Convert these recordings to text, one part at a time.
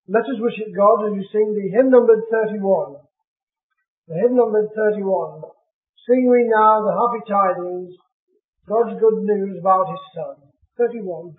Let us worship God as we sing the hymn numbered 31. The hymn numbered 31. Sing we now the happy tidings, God's good news about His Son. 31.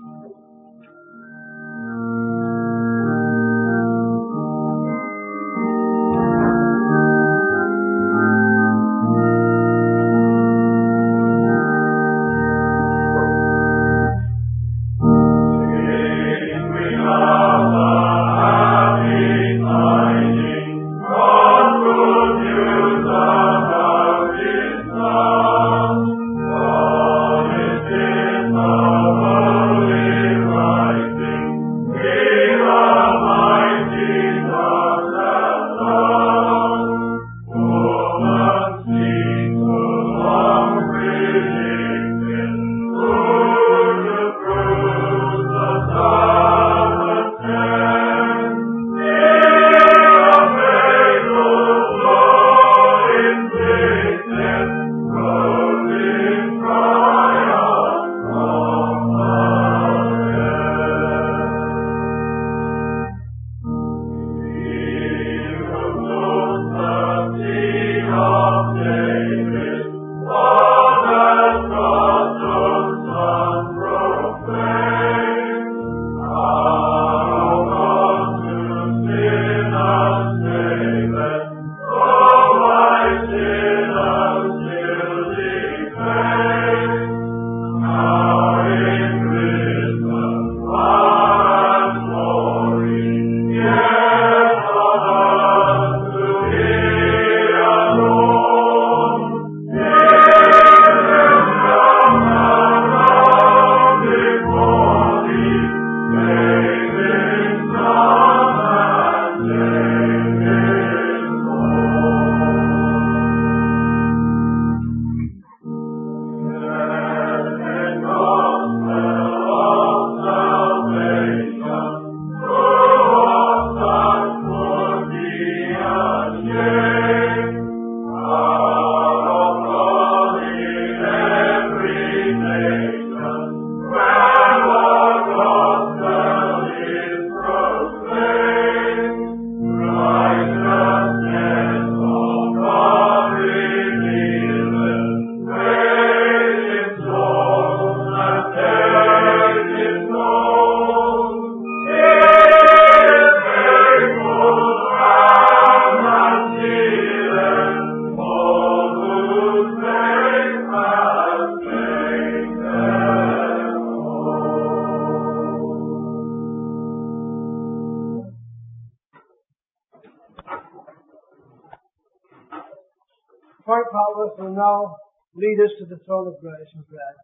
Frank Palworth will now lead us to the throne of grace in prayer.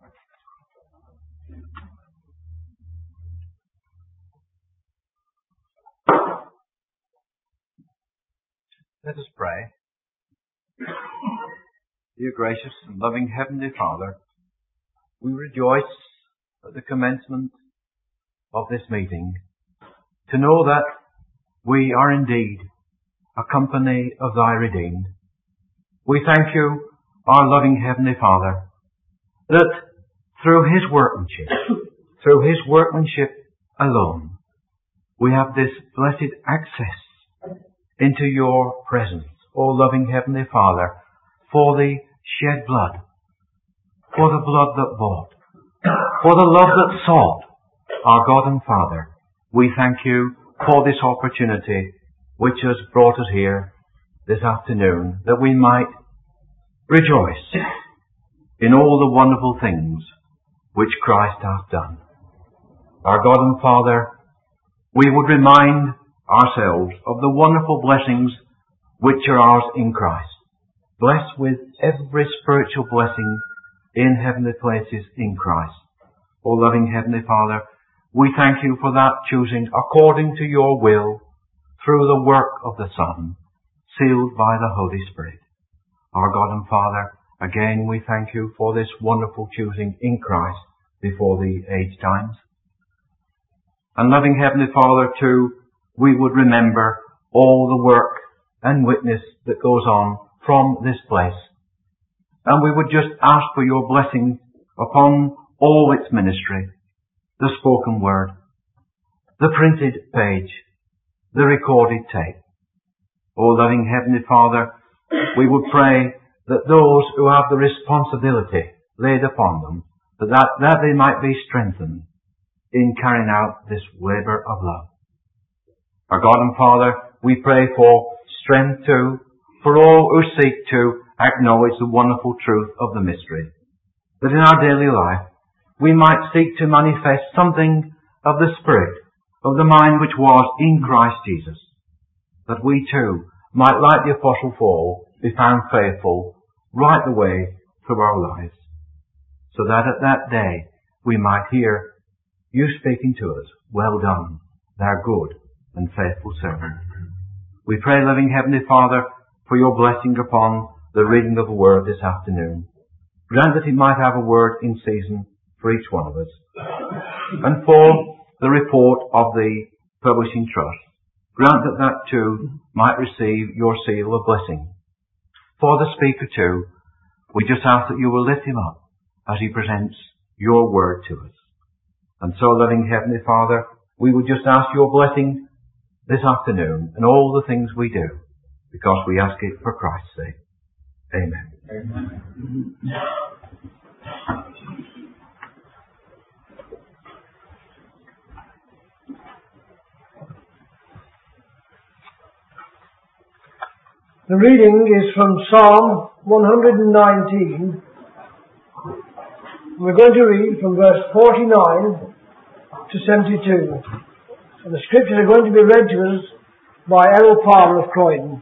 Let us pray. Dear gracious and loving Heavenly Father, we rejoice at the commencement of this meeting to know that we are indeed a company of Thy redeemed. We thank You, our loving Heavenly Father, that through His workmanship alone, we have this blessed access into Your presence, O loving Heavenly Father, for the shed blood, for the blood that bought, for the love that sought, our God and Father. We thank You for this opportunity which has brought us here this afternoon, that we might rejoice in all the wonderful things which Christ hath done. Our God and Father, we would remind ourselves of the wonderful blessings which are ours in Christ. Blessed with every spiritual blessing in heavenly places in Christ. O loving Heavenly Father, we thank You for that choosing according to Your will through the work of the Son, sealed by the Holy Spirit. Our God and Father, again we thank You for this wonderful choosing in Christ before the age times. And loving Heavenly Father too, we would remember all the work and witness that goes on from this place. And we would just ask for Your blessing upon all its ministry, the spoken word, the printed page, the recorded tape. O loving Heavenly Father, we would pray that those who have the responsibility laid upon them, that they might be strengthened in carrying out this labour of love. Our God and Father, we pray for strength too, for all who seek to acknowledge the wonderful truth of the mystery, that in our daily life we might seek to manifest something of the spirit of the mind which was in Christ Jesus, that we too might, like the Apostle Paul, be found faithful right the way through our lives, so that at that day we might hear you speaking to us, "Well done, thou good and faithful servant." We pray, loving Heavenly Father, for your blessing upon the reading of the Word this afternoon. Grant that it might have a word in season for each one of us. And for the report of the Publishing Trust, grant that that too might receive your seal of blessing. For the speaker too, we just ask that you will lift him up as he presents your word to us. And so, loving Heavenly Father, we would just ask your blessing this afternoon and all the things we do, because we ask it for Christ's sake. Amen. Amen. The reading is from Psalm 119. We're going to read from verse 49 to 72. And the scriptures are going to be read to us by Errol Palmer of Croydon.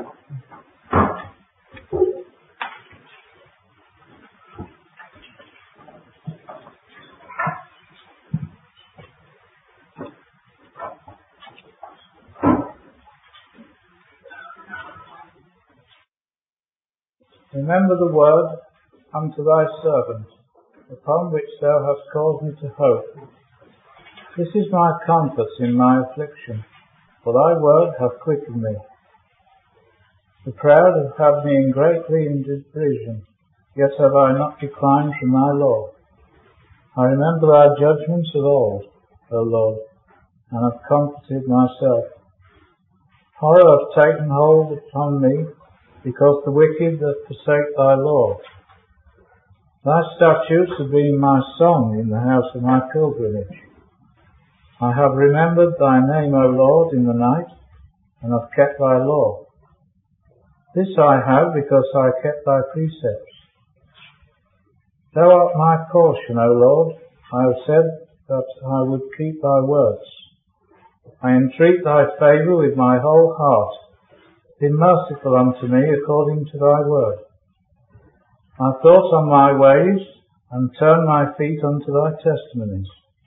Remember the word unto thy servant, upon which thou hast caused me to hope. This is my comfort in my affliction, for thy word hath quickened me. The proud have had me in great derision, yet have I not declined from thy law. I remember thy judgments of old, O Lord, and have comforted myself. Horror hath taken hold upon me, because the wicked that forsake thy law. Thy statutes have been my song in the house of my pilgrimage. I have remembered thy name, O Lord, in the night, and have kept thy law. This I have because I kept thy precepts. Thou art my portion, O Lord. I have said that I would keep thy words. I entreat thy favour with my whole heart. Be merciful unto me according to thy word. I thought on my ways, and turned my feet unto thy testimonies.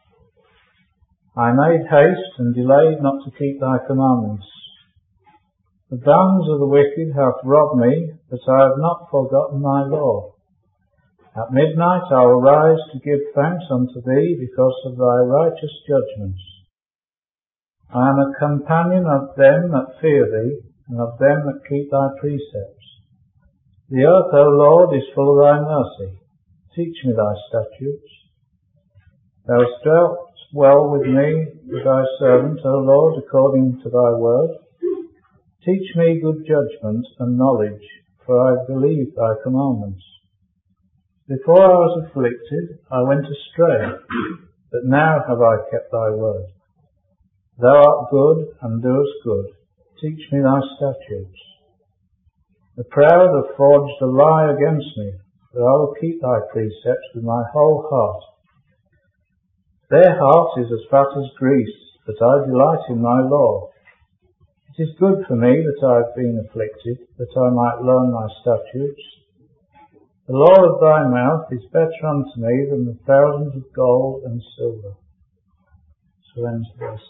I made haste, and delayed not to keep thy commandments. The bands of the wicked hath robbed me, but I have not forgotten thy law. At midnight I will rise to give thanks unto thee, because of thy righteous judgments. I am a companion of them that fear thee, and of them that keep thy precepts. The earth, O Lord, is full of thy mercy. Teach me thy statutes. Thou hast dealt well with me, with thy servant, O Lord, according to thy word. Teach me good judgment and knowledge, for I have believed thy commandments. Before I was afflicted, I went astray, but now have I kept thy word. Thou art good, and doest good. Teach me thy statutes. The proud have forged a lie against me, but I will keep thy precepts with my whole heart. Their heart is as fat as grease, but I delight in thy law. It is good for me that I have been afflicted, that I might learn thy statutes. The law of thy mouth is better unto me than the thousands of gold and silver. So ends the verse.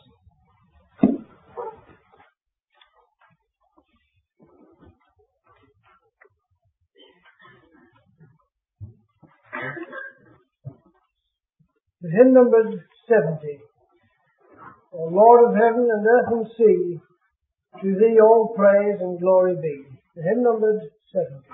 Hymn number 70. O Lord of heaven and earth and sea, to thee all praise and glory be. The hymn number 70.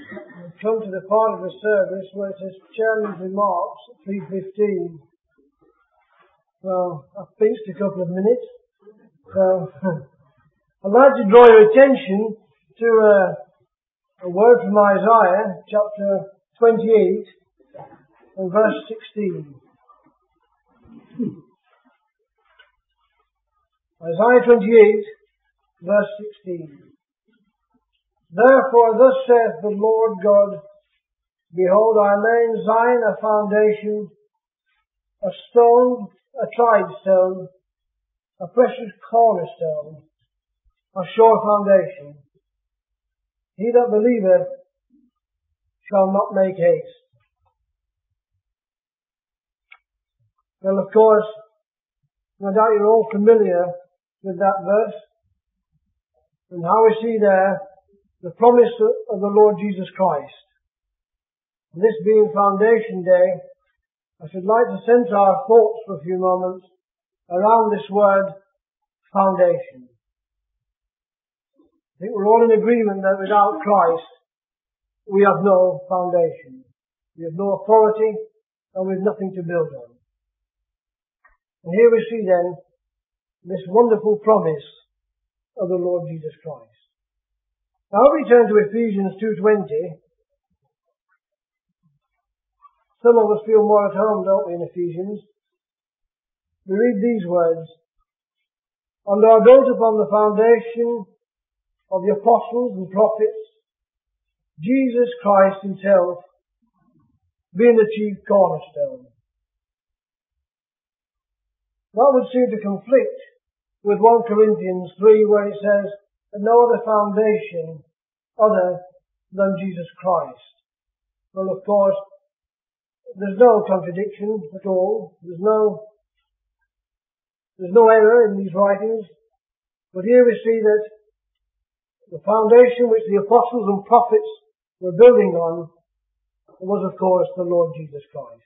We've come to the part of the service where it says Chairman's Remarks at 3:15. Well, I've preached a couple of minutes. So, I'd like to draw your attention to a word from Isaiah chapter 28 and verse 16. Isaiah 28 verse 16. Therefore thus saith the Lord God, Behold, I lay in Zion a foundation, a stone, a tried stone, a precious cornerstone, a sure foundation. He that believeth shall not make haste. Well, of course, no doubt you're all familiar with that verse, and how we see there the promise of the Lord Jesus Christ. And this being Foundation Day, I should like to centre our thoughts for a few moments around this word, foundation. I think we're all in agreement that without Christ, we have no foundation. We have no authority, and we have nothing to build on. And here we see then this wonderful promise of the Lord Jesus Christ. Now we turn to Ephesians 2:20. Some of us feel more at home, don't we, in Ephesians? We read these words, And are built upon the foundation of the apostles and prophets, Jesus Christ himself being the chief cornerstone. That would seem to conflict with 1 Corinthians 3 where it says, and no other foundation other than Jesus Christ. Well, of course, there's no contradiction at all. There's no error in these writings. But here we see that the foundation which the apostles and prophets were building on was, of course, the Lord Jesus Christ.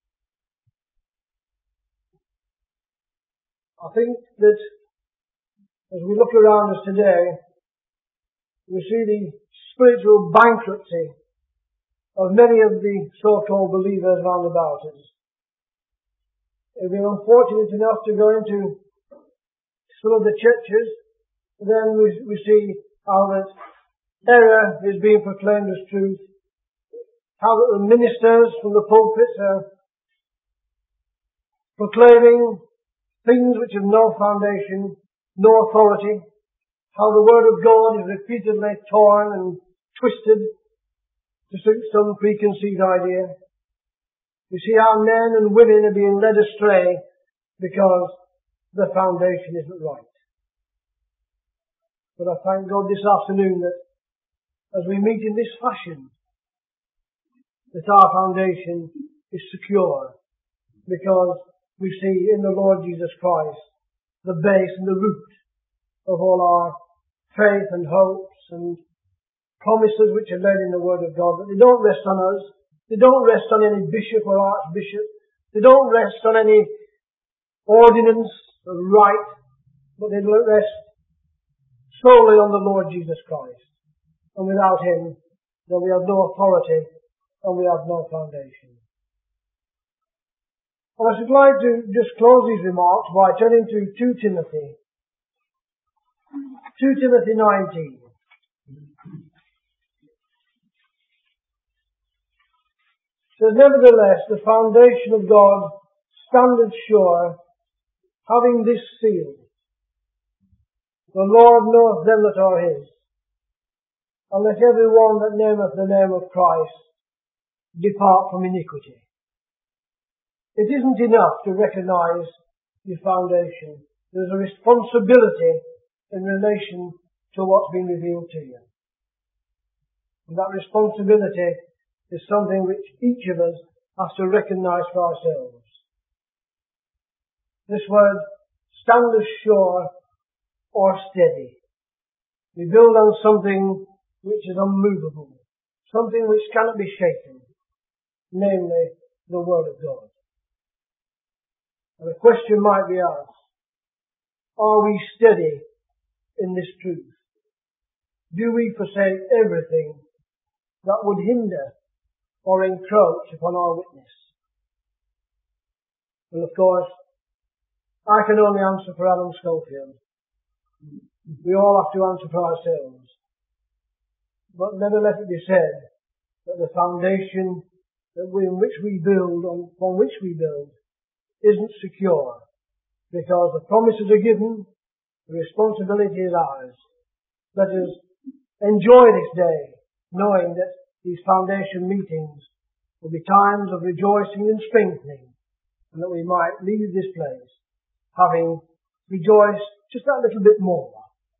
I think that as we look around us today, we see the spiritual bankruptcy of many of the so-called believers round about us. If we're unfortunate enough to go into some of the churches, then we see how that error is being proclaimed as truth, how that the ministers from the pulpits are proclaiming things which have no foundation, no authority, how the Word of God is repeatedly torn and twisted to suit some preconceived idea. You see how men and women are being led astray because the foundation isn't right. But I thank God this afternoon that as we meet in this fashion, that our foundation is secure because we see in the Lord Jesus Christ the base and the root of all our faith and hopes and promises which are laid in the Word of God, that they don't rest on us, they don't rest on any bishop or archbishop, they don't rest on any ordinance or rite, but they rest solely on the Lord Jesus Christ. And without Him, then we have no authority and we have no foundation. And I should like to just close these remarks by turning to 2 Timothy. 2 Timothy 19. It says, Nevertheless, the foundation of God standeth sure, having this seal. The Lord knoweth them that are His. And let every one that nameth the name of Christ depart from iniquity. It isn't enough to recognize your foundation. There's a responsibility in relation to what's been revealed to you. And that responsibility is something which each of us has to recognize for ourselves. This word, stand as sure or steady. We build on something which is unmovable, something which cannot be shaken, namely the Word of God. And a question might be asked, are we steady in this truth? Do we forsake everything that would hinder or encroach upon our witness. Well, of course, I can only answer for Alan Schofield. We all have to answer for ourselves. But never let it be said that the foundation upon which we build, isn't secure, because the promises are given, the responsibility is ours. Let us enjoy this day, knowing that these foundation meetings will be times of rejoicing and strengthening, and that we might leave this place having rejoiced just that little bit more.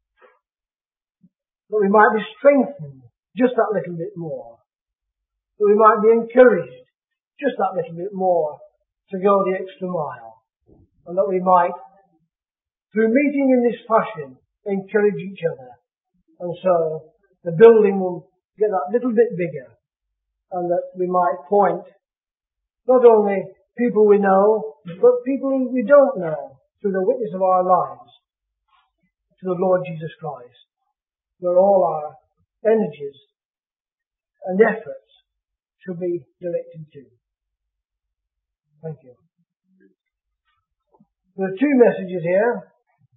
That we might be strengthened just that little bit more. That we might be encouraged just that little bit more to go the extra mile. And that we might, through meeting in this fashion, encourage each other. And so the building will get that little bit bigger. And that we might point not only people we know, but people who we don't know, through the witness of our lives, to the Lord Jesus Christ, where all our energies and efforts should be directed to. Thank you. There are two messages here.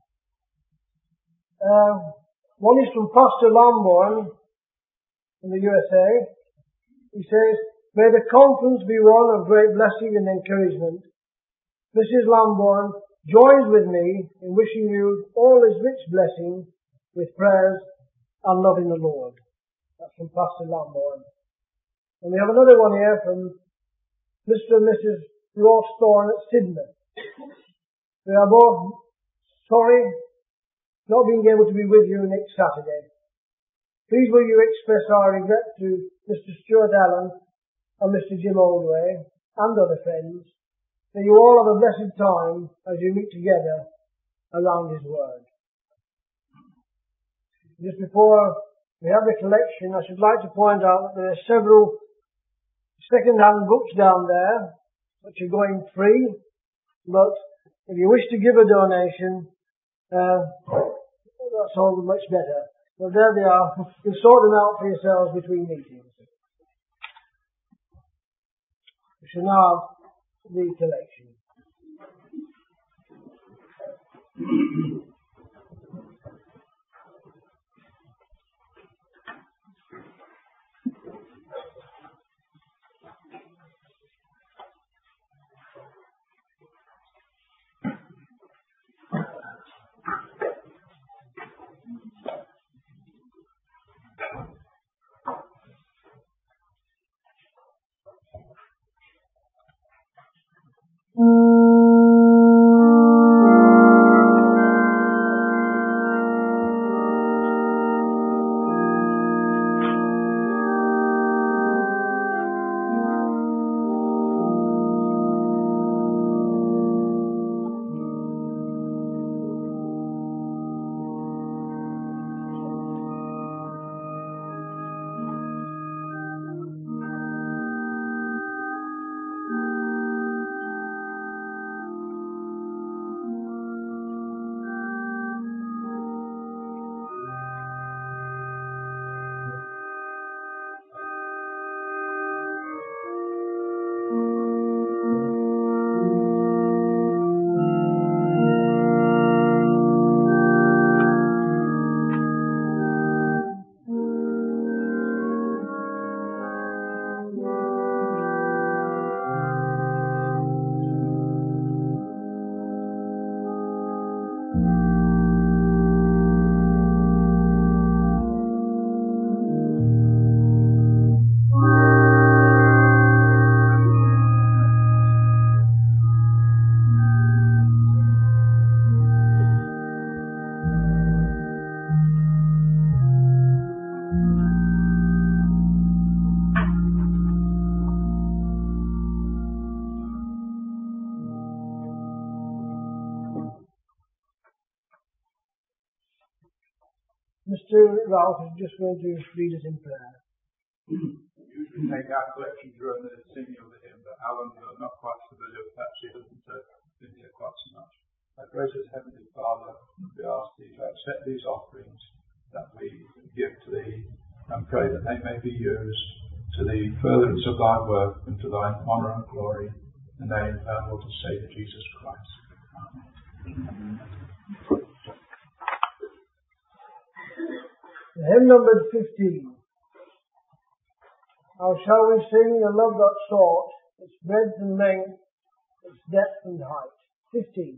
One is from Pastor Lamborn in the USA. He says, "May the conference be one of great blessing and encouragement. Mrs. Lamborn joins with me in wishing you all His rich blessing with prayers and love in the Lord." That's from Pastor Lamborn. And we have another one here from Mr. and Mrs. Ross Thorne at Sidmouth. We are both sorry not being able to be with you next Saturday. Please will you express our regret to Mr. Stuart Allen and Mr. Jim Oldway and other friends. May you all have a blessed time as you meet together around His Word. Just before we have the collection, I should like to point out that there are several second-hand books down there which are going free, but if you wish to give a donation, that's all much better. So there they are. You can sort them out for yourselves between meetings. We shall now have the collection. Mr. Ralph is just going to lead us in prayer. Usually make our collection during the singing of the hymn, but Alan, not quite familiar with that, she hasn't been here quite so much. Our gracious Heavenly Father, we ask Thee to accept these offerings that we give to Thee and pray that they may be used to the furtherance of thy work and to thy honour and glory, in the name of our Lord and Saviour Jesus Christ. Amen. Hymn number 15. How shall we sing the love that sought its breadth and length, its depth and height? 15.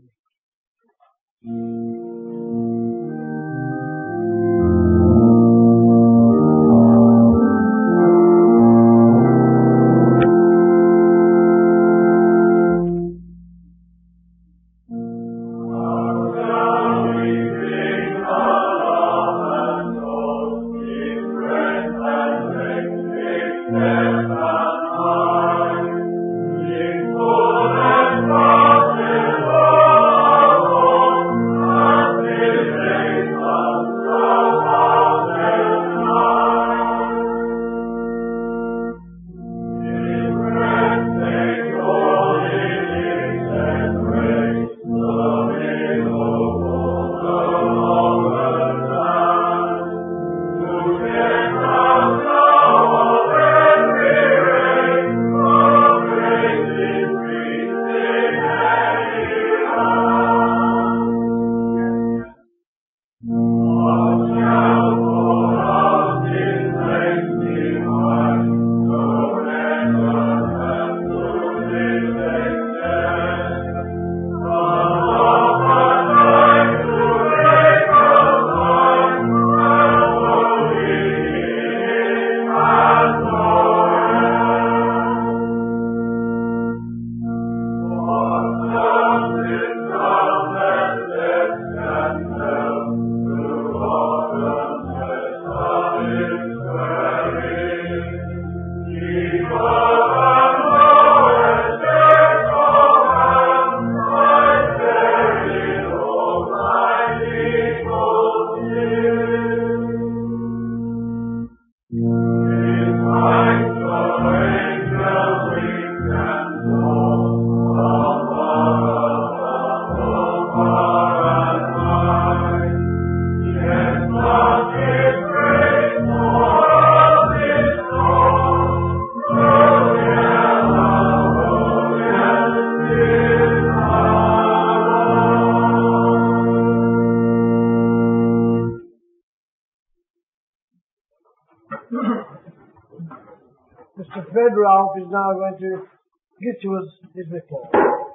Mr. Fred Ralph is now going to give to us his report.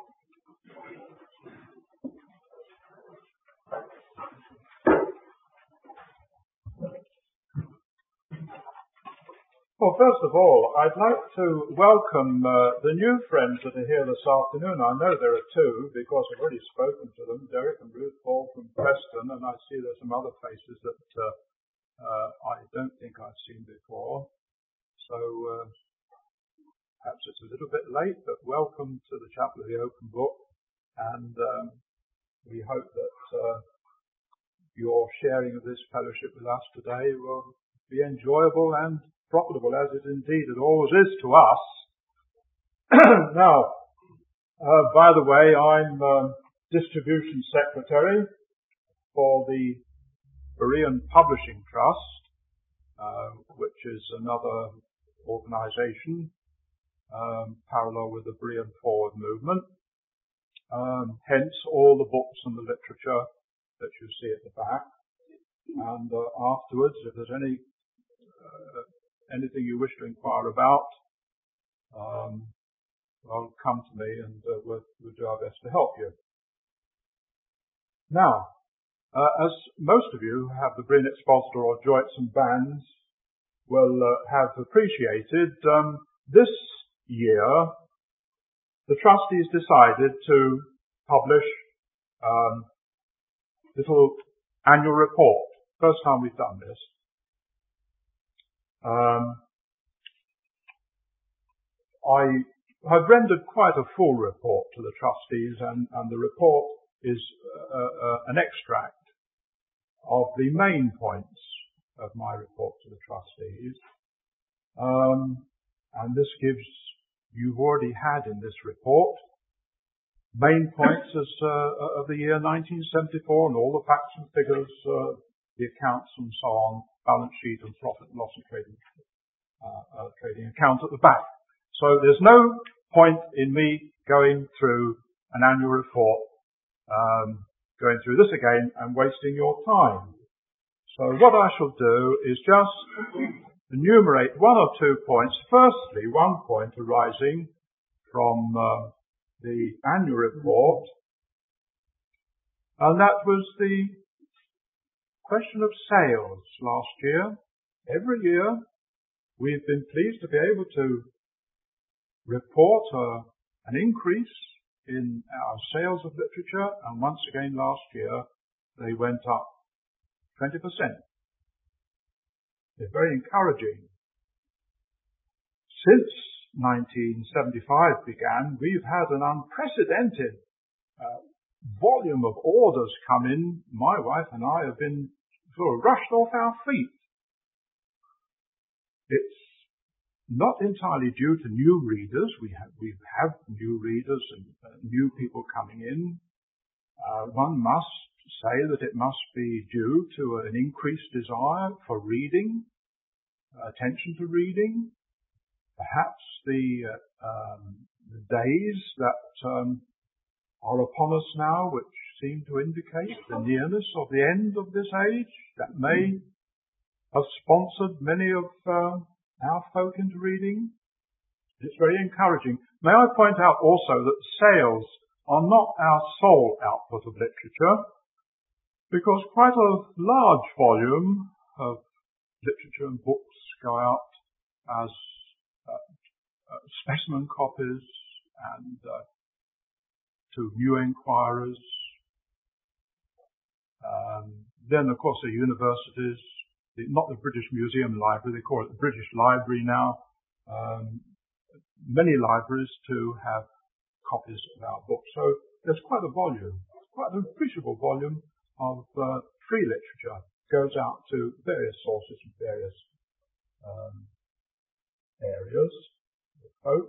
Well, first of all, I'd like to welcome the new friends that are here this afternoon. I know there are two because I've already spoken to them, Derek and Ruth Paul from Preston, and I see there's some other faces that I don't think I've seen before. So perhaps it's a little bit late, but welcome to the Chapel of the Open Book, and we hope that your sharing of this fellowship with us today will be enjoyable and profitable, as it indeed it always is to us. Now, by the way, I'm distribution secretary for the Berean Publishing Trust, which is another organisation parallel with the Berean Forward movement. Hence all the books and the literature that you see at the back. And afterwards, if there's anything you wish to inquire about, well, come to me and we'll do our best to help you. Now, as most of you who have the Berean Expositor or Joytson bands will have appreciated, this year the trustees decided to publish little annual report. First time we've done this. I have rendered quite a full report to the trustees, and the report is an extract of the main points of my report to the trustees. And this gives, you've already had in this report, main points of the year 1974 and all the facts and figures, the accounts and so on balance sheet and profit and loss and trading account at the back. So there's no point in me going through an annual report, going through this again and wasting your time. So what I shall do is just enumerate one or 2 points. Firstly, one point arising from the annual report, and that was the question of sales last year. Every year we've been pleased to be able to report an increase in our sales of literature, and once again last year they went up 20%. It's very encouraging. Since 1975 began, we've had an unprecedented volume of orders come in. My wife and I have been sort of rushed off our feet. It's not entirely due to new readers. We have new readers and new people coming in. One must say that it must be due to an increased desire for reading, attention to reading. Perhaps the days that are upon us now, which seem to indicate the nearness of the end of this age, that may have sponsored many of our folk into reading. It's very encouraging. May I point out also that sales are not our sole output of literature, because quite a large volume of literature and books go out as specimen copies and to new enquirers. Then, of course, the universities, not the British Museum Library, they call it the British Library now. Many libraries too have copies of our books. So there's quite a volume, quite an appreciable volume of free literature goes out to various sources and various areas of folk.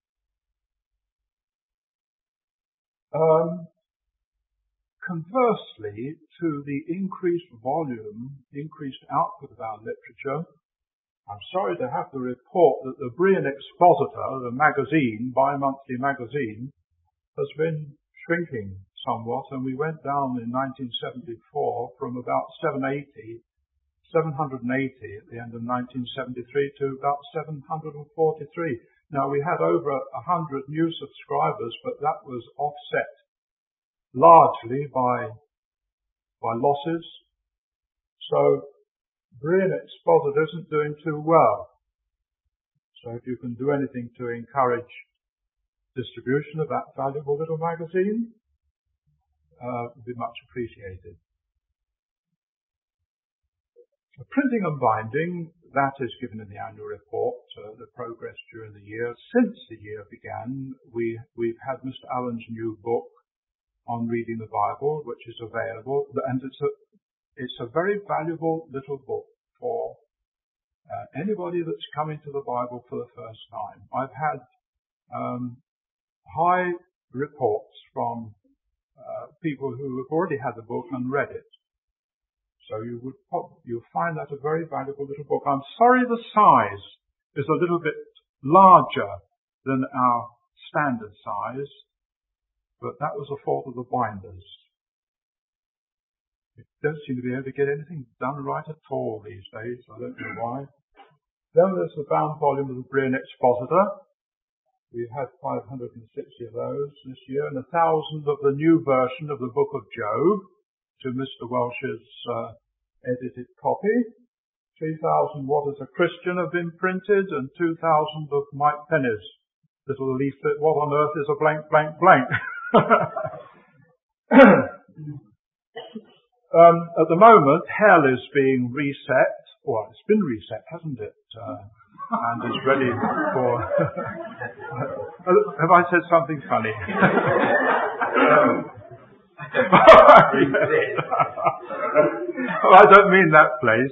Conversely to the increased volume, increased output of our literature, I'm sorry to have to report that the Berean Expositor, the magazine, bi-monthly magazine, has been shrinking somewhat, and we went down in 1974 from about 780 at the end of 1973 to about 743. Now, we had over 100 new subscribers, but that was offset largely by losses. So Berean Expositor isn't doing too well. So if you can do anything to encourage distribution of that valuable little magazine, would be much appreciated. Printing and binding, that is given in the annual report, the progress during the year. Since the year began, we've had Mr. Allen's new book on reading the Bible, which is available, and it's a very valuable little book for anybody that's coming to the Bible for the first time. I've had high reports from people who have already had the book and read it. So you'll find that a very valuable little book. I'm sorry the size is a little bit larger than our standard size, but that was a fault of the binders. They don't seem to be able to get anything done right at all these days. I don't know why. Then there's the bound volume of the Berean Expositor. We've had 560 of those this year, and 1,000 of the new version of the Book of Job to Mr. Welsh's edited copy. 3,000 What is a Christian have been printed, and 2,000 of Mike Penny's little leaflet, What on Earth is a blank, blank, blank. At the moment, hell is being reset. Well, it's been reset, hasn't it? And is ready for... Have I said something funny? Well, I don't mean that place.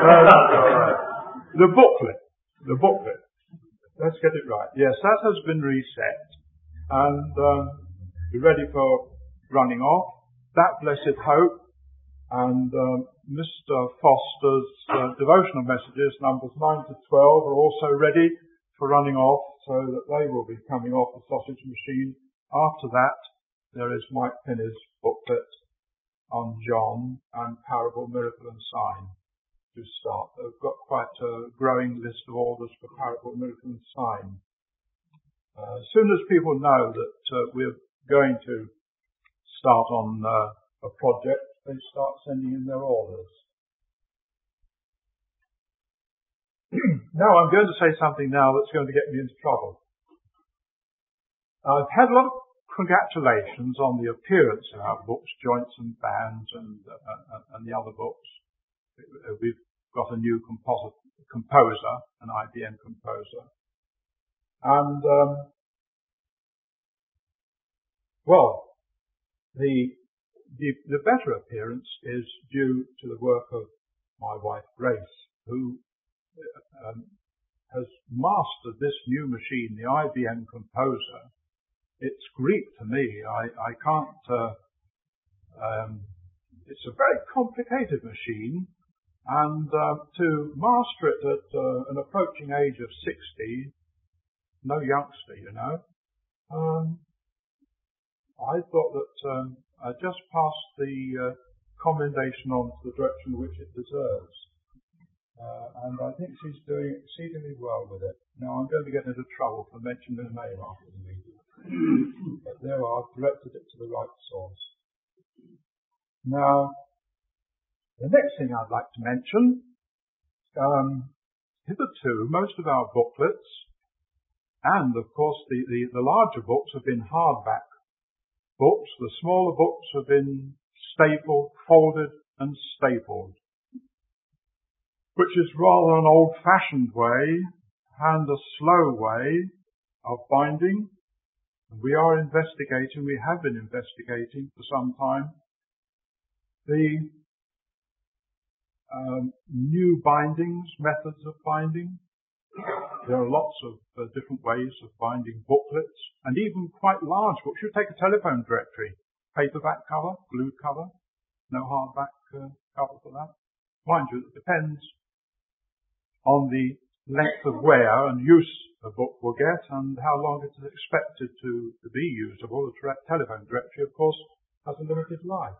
The booklet. Let's get it right. Yes, that has been reset and we're ready for running off. That Blessed Hope and Mr. Foster's devotional messages, numbers 9 to 12, are also ready for running off, so that they will be coming off the sausage machine. After that, there is Mike Finney's booklet on John and Parable, Miracle and Sign to start. They've got quite a growing list of orders for Parable, Miracle and Sign. As soon as people know that we're going to start on a project, they start sending in their orders. Now I'm going to say something now that's going to get me into trouble. I've had a lot of congratulations on the appearance of our books, Joints and Bands, and the other books. We've got a new composer, an IBM composer. And, the better appearance is due to the work of my wife Grace, who has mastered this new machine, the IBM Composer. It's Greek to me. I can't. It's a very complicated machine, and to master it at an approaching age of 60, no youngster, you know. I thought that I just passed the commendation on to the direction which it deserves. And I think she's doing exceedingly well with it. Now I'm going to get into trouble for mentioning her name after the meeting. But there I've directed it to the right source. Now, the next thing I'd like to mention, hitherto most of our booklets, and of course the larger books have been hardback books. The smaller books have been stapled, folded and stapled, which is rather an old-fashioned way and a slow way of binding. We are investigating, we have been investigating for some time, the new bindings, methods of binding. There are lots of different ways of binding booklets, and even quite large books. You take a telephone directory, paperback cover, glued cover, no hardback cover for that. Mind you, it depends on the length of wear and use a book will get and how long it is expected to be usable. The telephone directory, of course, has a limited life.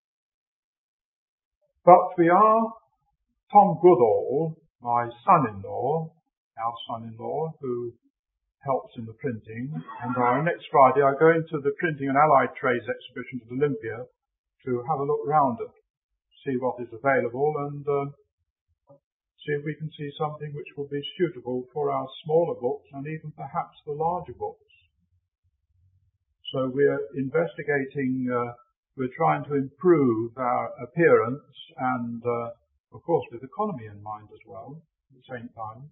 But we are, Tom Goodall, my son-in-law, our son-in-law, who helps in the printing, and next Friday I go into the Printing and Allied Trades exhibition at Olympia to have a look round it, see what is available, and see if we can see something which will be suitable for our smaller books and even perhaps the larger books. So we're investigating, we're trying to improve our appearance and, of course, with economy in mind as well, at the same time.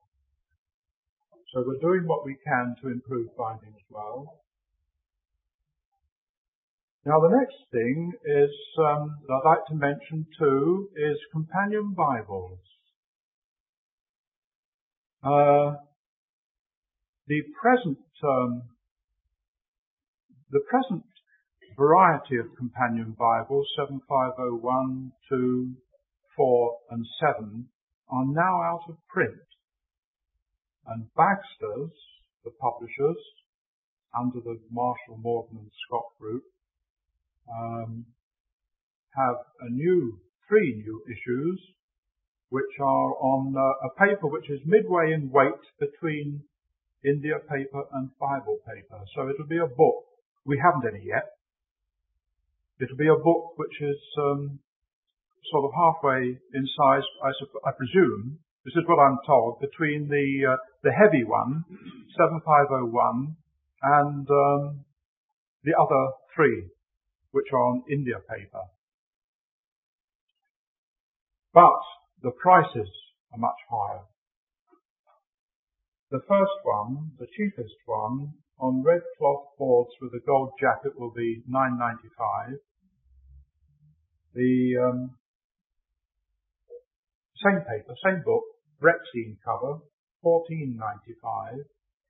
So we're doing what we can to improve binding as well. Now the next thing is, that I'd like to mention too, is companion Bibles. The present variety of companion Bibles, 7501, 2, 4 and 7, are now out of print. And Baxter's, the publishers, under the Marshall, Morgan and Scott group, have three new issues, which are on a paper which is midway in weight between India paper and Bible paper. So it'll be a book. We haven't any yet. It'll be a book which is sort of halfway in size, I presume. This is what I'm told, between the heavy one, 7501, and the other three, which are on India paper. But the prices are much higher. The first one, the cheapest one, on red cloth boards with a gold jacket will be $9.95. The same paper, same book, Brexine cover, $14.95.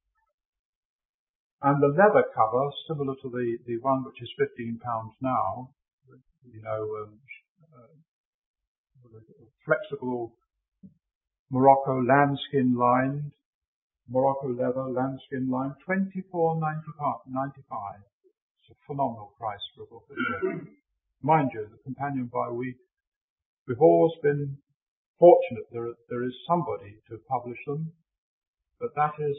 And the leather cover, similar to the one which is £15 now, flexible Morocco lambskin lined, Morocco leather lambskin lined, $24.95. It's a phenomenal price for a book. Mind you, the companion Bible, we've always been fortunate there is somebody to publish them, but that is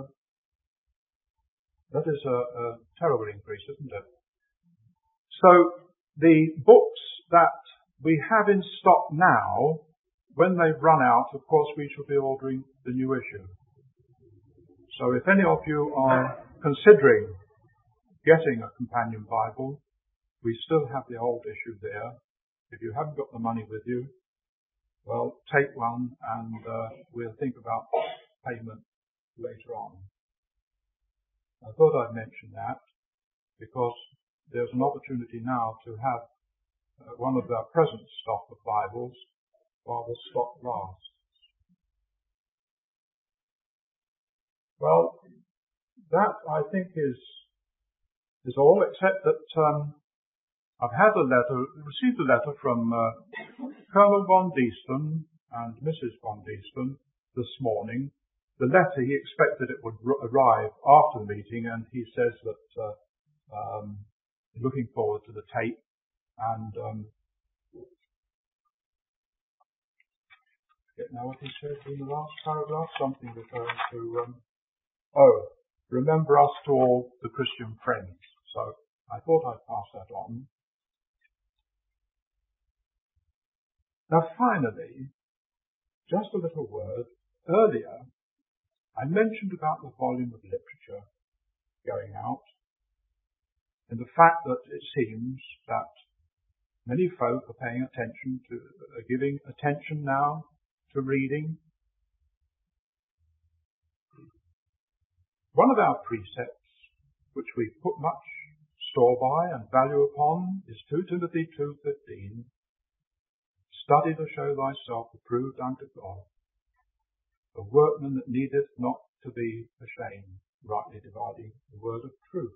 a terrible increase, isn't it? So the books that we have in stock now, when they've run out, of course we shall be ordering the new issue. So if any of you are considering getting a companion Bible, we still have the old issue there. If you haven't got the money with you, well, take one and we'll think about payment later on. I thought I'd mention that because there's an opportunity now to have one of our present stock of Bibles while the stock lasts. Well, that I think is all, except that I've received a letter from Colonel von Deeston and Mrs. von Deeston this morning. The letter, he expected it would arrive after the meeting, and he says that looking forward to the tape, and forget now what he said in the last paragraph, something referring to remember us to all the Christian friends. So I thought I'd pass that on. Now finally, just a little word. Earlier, I mentioned about the volume of literature going out, and the fact that it seems that many folk are paying attention to, giving attention now to reading. One of our precepts, which we put much store by and value upon, is 2 Timothy 2:15. Study to show thyself approved unto God, a workman that needeth not to be ashamed, rightly dividing the word of truth.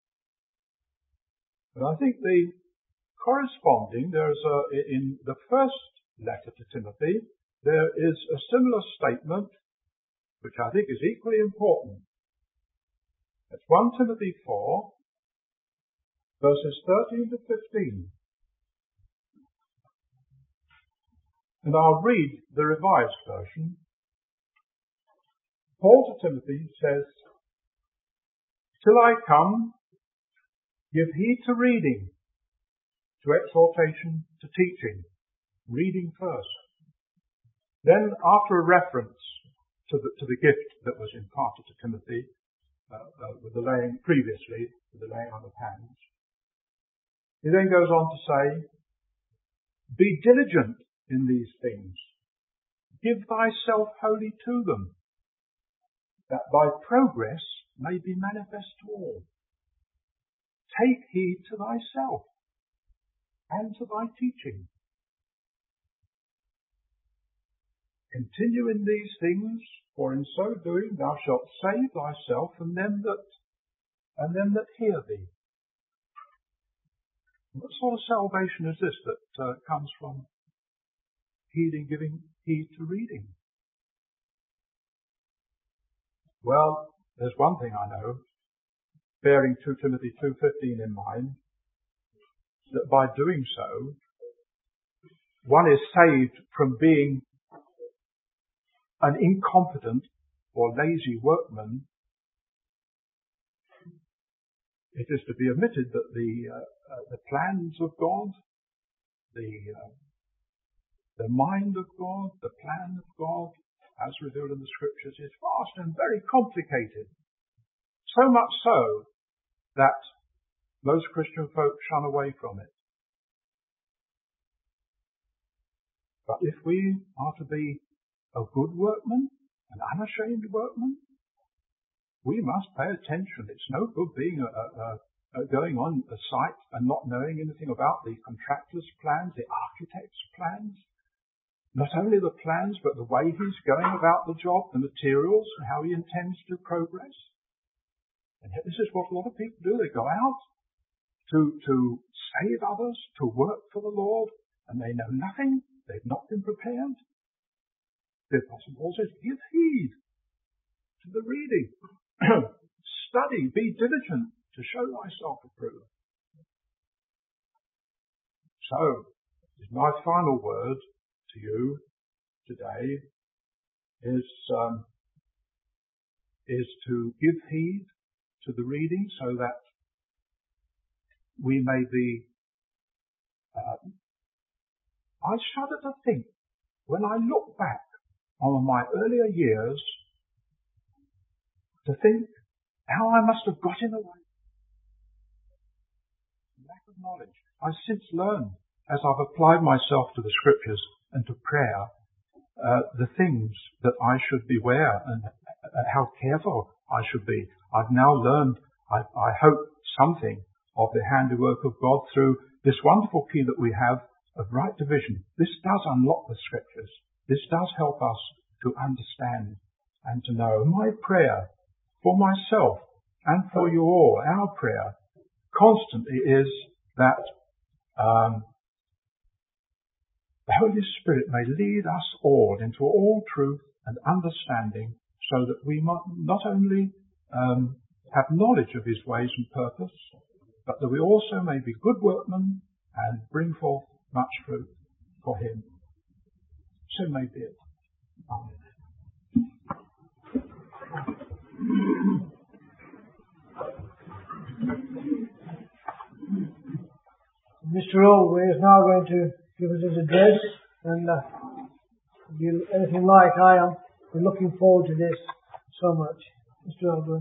And I think the corresponding, in the first letter to Timothy, there is a similar statement, which I think is equally important. It's 1 Timothy 4, verses 13 to 15. And I'll read the Revised Version. Paul to Timothy says, "Till I come, give heed to reading, to exhortation, to teaching." Reading first. Then, after a reference to the gift that was imparted to Timothy, with the laying on of hands, he then goes on to say, "Be diligent in these things. Give thyself wholly to them, that thy progress may be manifest to all. Take heed to thyself and to thy teaching. Continue in these things, for in so doing thou shalt save thyself and them that hear thee." What sort of salvation is this that comes from giving heed to reading? Well, there's one thing I know, bearing 2 Timothy 2:15 in mind, that by doing so, one is saved from being an incompetent or lazy workman. It is to be admitted that the plans of God, the mind of God, the plan of God, as revealed in the Scriptures, is vast and very complicated. So much so that most Christian folk shun away from it. But if we are to be a good workman, an unashamed workman, we must pay attention. It's no good being going on a site and not knowing anything about the contractor's plans, the architect's plans. Not only the plans, but the way he's going about the job, the materials, and how he intends to progress. And yet this is what a lot of people do. They go out to save others, to work for the Lord, and they know nothing they've not been prepared. The Apostle Paul says, give heed to the reading. Study, be diligent to show thyself approved. So, my final word to you today is to give heed to the reading so that we may be. I shudder to think, when I look back on my earlier years, to think how I must have got in the way. Lack of knowledge. I've since learned, as I've applied myself to the scriptures and to prayer, the things that I should beware and how careful I should be. I've now learned, I hope, something of the handiwork of God through this wonderful key that we have of right division. This does unlock the scriptures. This does help us to understand and to know. My prayer for myself and for you all, our prayer constantly is that the Holy Spirit may lead us all into all truth and understanding, so that we might not only have knowledge of his ways and purpose, but that we also may be good workmen and bring forth much fruit for him. So may be it. Amen. Mr. Oldway is now going to give us his address, and if you're anything like I am, we're looking forward to this so much. Mr. Oldway.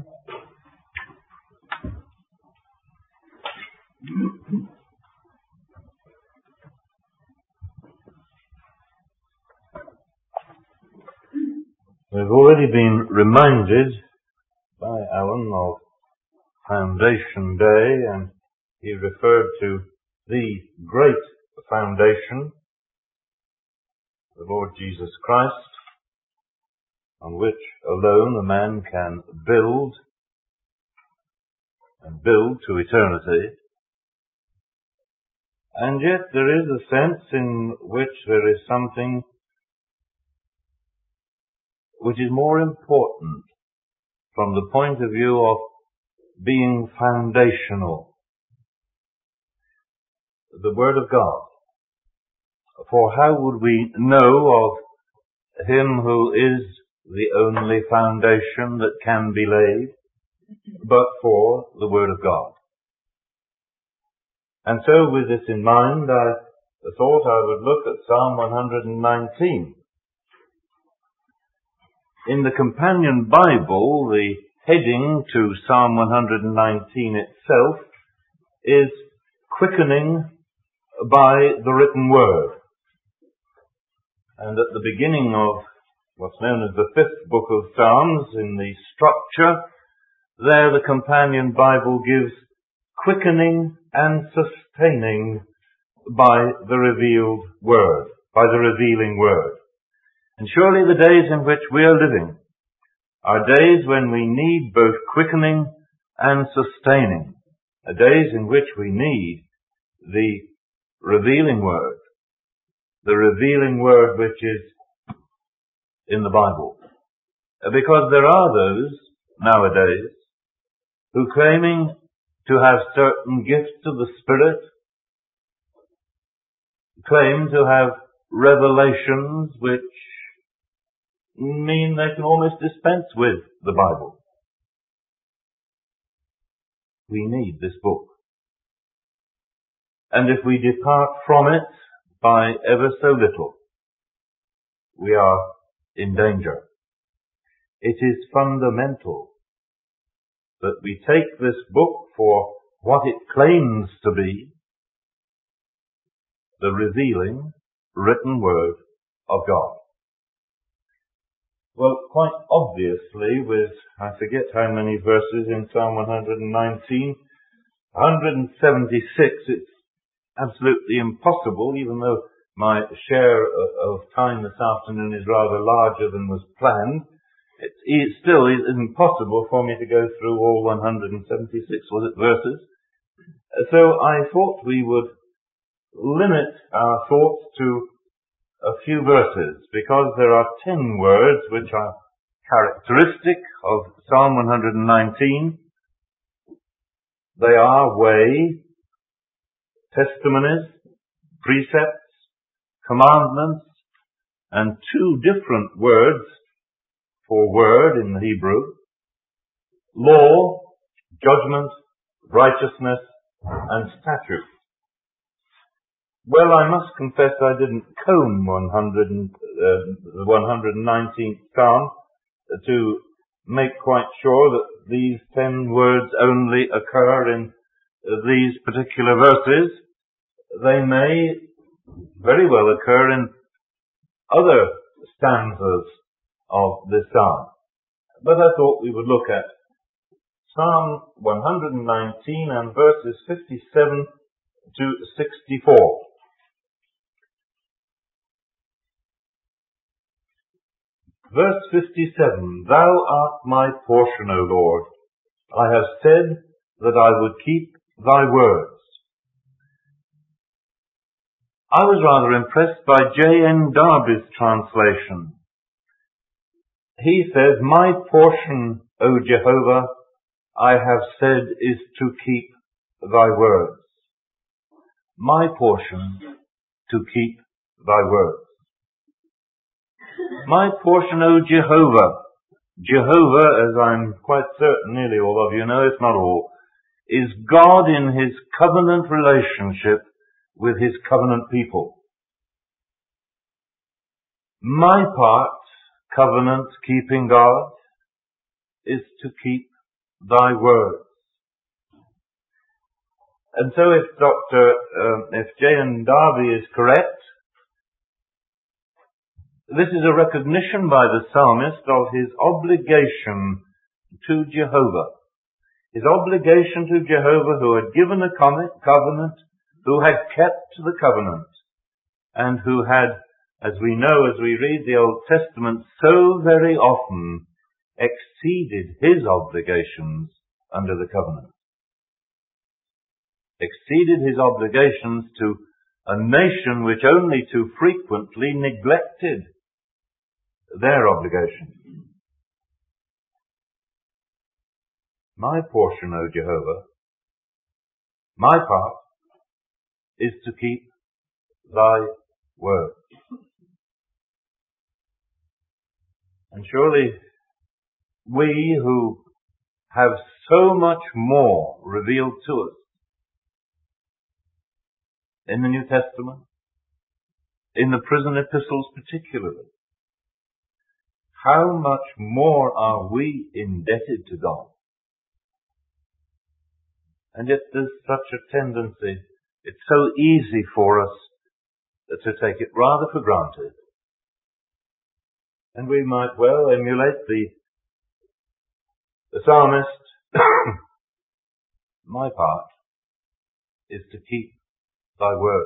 We've already been reminded by Alan of Foundation Day, and he referred to the great foundation, the Lord Jesus Christ, on which alone a man can build, and build to eternity. And yet there is a sense in which there is something which is more important from the point of view of being foundational. The Word of God. For how would we know of him who is the only foundation that can be laid, but for the Word of God? And so with this in mind, I thought I would look at Psalm 119. In the Companion Bible, the heading to Psalm 119 itself is Quickening by the Written Word. And at the beginning of what's known as the 5th book of Psalms, in the structure, there the Companion Bible gives quickening and sustaining by the revealed Word, by the revealing Word. And surely the days in which we are living are days when we need both quickening and sustaining, are days in which we need the revealing Word which is in the Bible. Because there are those nowadays who, claiming to have certain gifts of the Spirit, claim to have revelations which mean they can almost dispense with the Bible. We need this book. And if we depart from it by ever so little, we are in danger. It is fundamental that we take this book for what it claims to be, the revealing, written Word of God. Well, quite obviously, with, I forget how many verses in Psalm 119, 176, it's absolutely impossible, even though my share of time this afternoon is rather larger than was planned. It still is impossible for me to go through all 176, was it, verses? So I thought we would limit our thoughts to a few verses, because there are 10 words which are characteristic of Psalm 119. They are way, testimonies, precepts, commandments, and 2 different words for word in the Hebrew: law, judgment, righteousness, and statute. Well, I must confess I didn't comb the 119th Psalm to make quite sure that these 10 words only occur in these particular verses. They may very well occur in other stanzas of this psalm. But I thought we would look at Psalm 119 and verses 57 to 64. Verse 57, Thou art my portion, O Lord. I have said that I would keep thy words. I was rather impressed by J.N. Darby's translation. He says, My portion, O Jehovah, I have said is to keep thy words. My portion, to keep thy words. My portion, O Jehovah. Jehovah, as I'm quite certain nearly all of you know, if not all, is God in his covenant relationship with his covenant people. My part, covenant keeping God, is to keep thy words. And so if J.N. Darby is correct, this is a recognition by the psalmist of his obligation to Jehovah. His obligation to Jehovah, who had given a covenant, who had kept the covenant, and who had, as we know as we read the Old Testament, so very often exceeded his obligations under the covenant. Exceeded his obligations to a nation which only too frequently neglected their obligation. My portion, O Jehovah, my part, is to keep thy word. And surely we who have so much more revealed to us in the New Testament, in the prison epistles particularly, how much more are we indebted to God? And yet there's such a tendency, it's so easy for us to take it rather for granted. And we might well emulate the psalmist. My part is to keep thy word.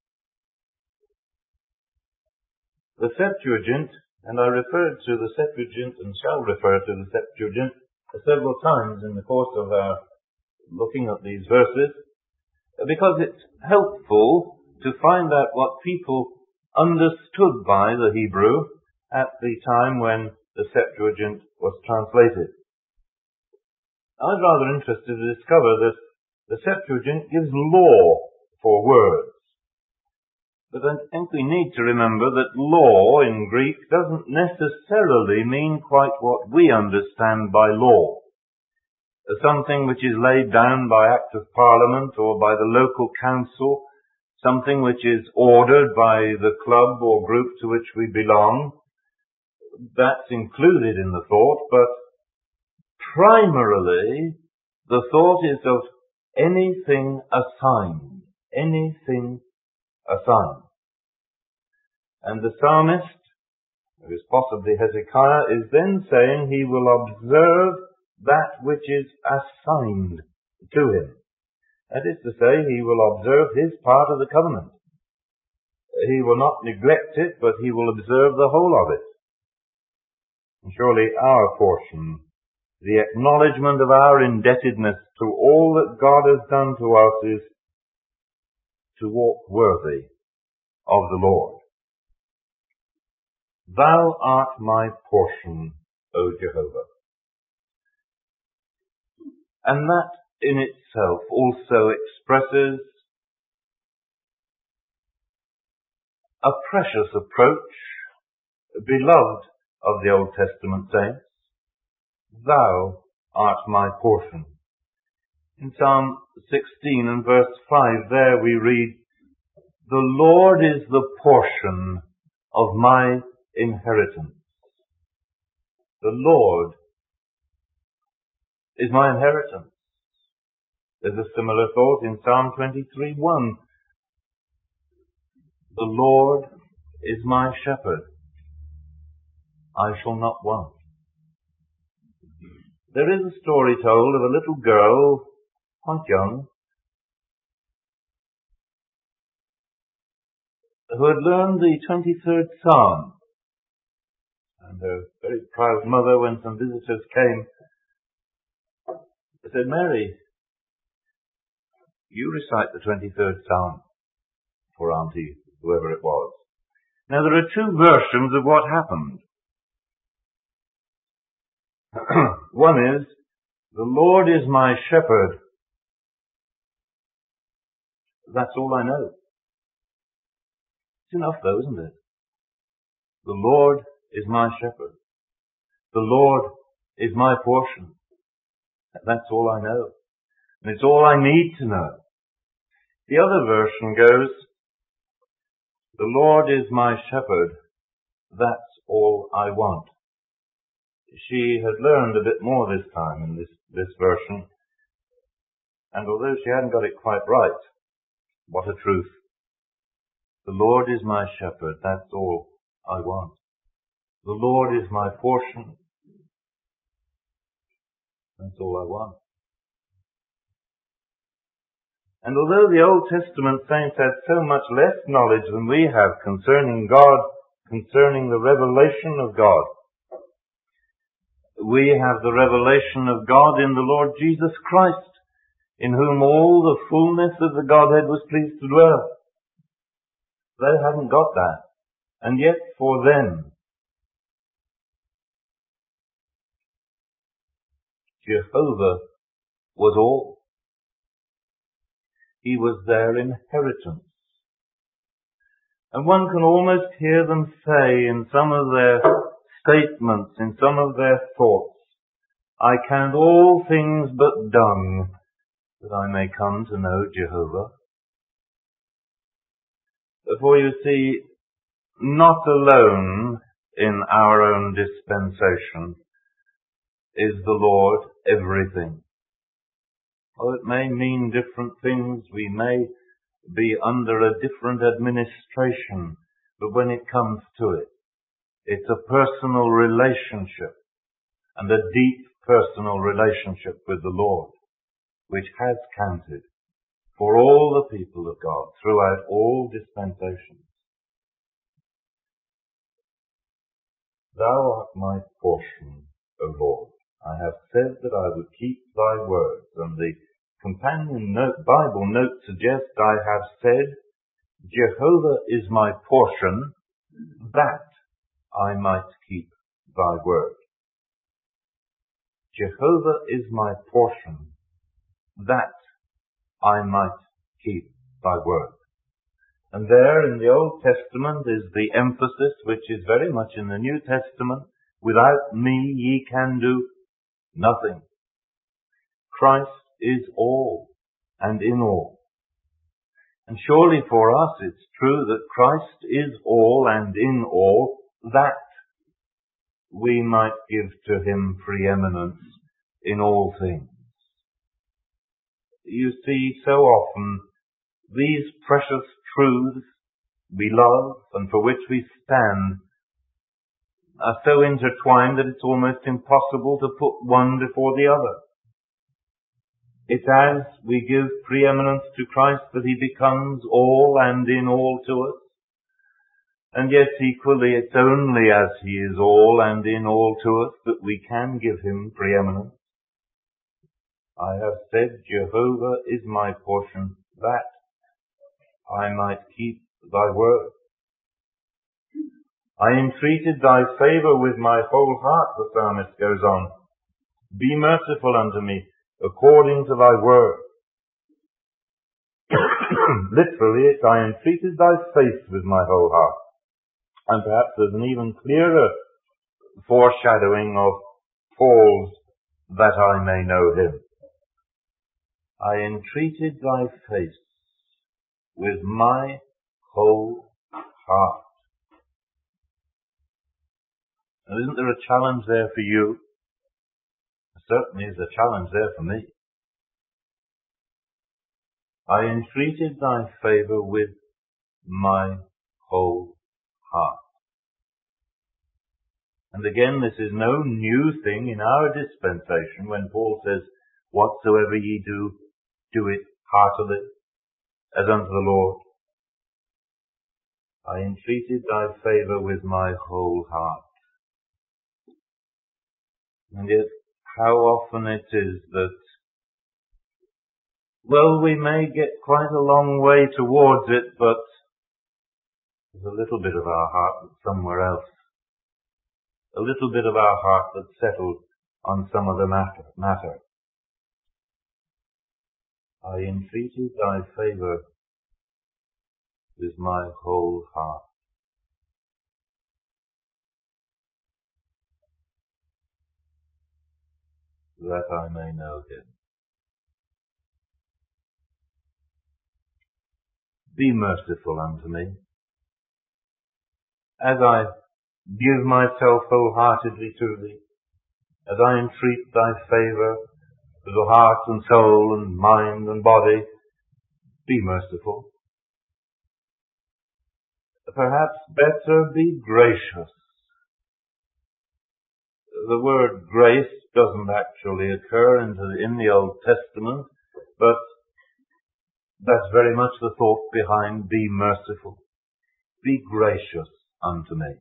The Septuagint, and I referred to the Septuagint and shall refer to the Septuagint several times in the course of our looking at these verses, because it's helpful to find out what people understood by the Hebrew at the time when the Septuagint was translated. I was rather interested to discover that the Septuagint gives law for words. But I think we need to remember that law in Greek doesn't necessarily mean quite what we understand by law. Something which is laid down by Act of Parliament or by the local council, something which is ordered by the club or group to which we belong. That's included in the thought, but primarily the thought is of anything assigned. Anything assigned. And the psalmist, who is possibly Hezekiah, is then saying he will observe that which is assigned to him. That is to say, he will observe his part of the covenant. He will not neglect it, but he will observe the whole of it. And surely our portion, the acknowledgement of our indebtedness to all that God has done to us, is to walk worthy of the Lord. Thou art my portion, O Jehovah. And that in itself also expresses a precious approach, beloved of the Old Testament saints. Thou art my portion. In Psalm 16 and verse 5, there we read, The Lord is the portion of my inheritance. The Lord is my inheritance. There's a similar thought in Psalm 23:1. The Lord is my shepherd. I shall not want. There is a story told of a little girl, quite young, who had learned the 23rd Psalm. And her very proud mother, when some visitors came, said, Mary, you recite the 23rd Psalm for Auntie, whoever it was. Now there are two versions of what happened. One is, the Lord is my shepherd. That's all I know. It's enough though, isn't it? The Lord is my shepherd. The Lord is my portion. That's all I know. And it's all I need to know. The other version goes, the Lord is my shepherd. That's all I want. She had learned a bit more this time in this version. And although she hadn't got it quite right, what a truth. The Lord is my shepherd. That's all I want. The Lord is my portion. That's all I want. And although the Old Testament saints had so much less knowledge than we have concerning God, concerning the revelation of God, we have the revelation of God in the Lord Jesus Christ, in whom all the fullness of the Godhead was pleased to dwell. They haven't got that. And yet for them, Jehovah was all. He was their inheritance. And one can almost hear them say in some of their statements, in some of their thoughts, I count all things but dung, that I may come to know Jehovah. For you see, not alone in our own dispensation is the Lord everything. Oh, it may mean different things. We may be under a different administration. But when it comes to it, it's a personal relationship and a deep personal relationship with the Lord, which has counted for all the people of God throughout all dispensations. Thou art my portion, O Lord. I have said that I would keep thy words. And the companion Bible note suggests, I have said, Jehovah is my portion, that I might keep thy word. Jehovah is my portion, that I might keep thy word. And there in the Old Testament is the emphasis, which is very much in the New Testament, without me ye can do nothing. Christ is all and in all. And surely for us it's true that Christ is all and in all, that we might give to him preeminence in all things. You see, so often these precious truths we love and for which we stand are so intertwined that it's almost impossible to put one before the other. It's as we give preeminence to Christ that he becomes all and in all to us. And yet equally it's only as he is all and in all to us that we can give him preeminence. I have said, Jehovah is my portion, that I might keep thy word. I entreated thy favour with my whole heart, the psalmist goes on. Be merciful unto me, according to thy word. Literally, it's I entreated thy face with my whole heart. And perhaps there's an even clearer foreshadowing of Paul's that I may know him. I entreated thy face with my whole heart. And isn't there a challenge there for you? There certainly is a challenge there for me. I entreated thy favour with my whole heart. And again, this is no new thing in our dispensation when Paul says, whatsoever ye do, do it heartily, as unto the Lord. I entreated thy favour with my whole heart. And yet, how often it is that, well, we may get quite a long way towards it, but there's a little bit of our heart that's somewhere else. A little bit of our heart that's settled on some other matter. I entreated thy favour with my whole heart. That I may know him. Be merciful unto me, as I give myself wholeheartedly to thee, as I entreat thy favour with the heart and soul and mind and body. Be merciful. Perhaps better be gracious. The word grace doesn't actually occur in the Old Testament, but that's very much the thought behind be merciful. Be gracious unto me.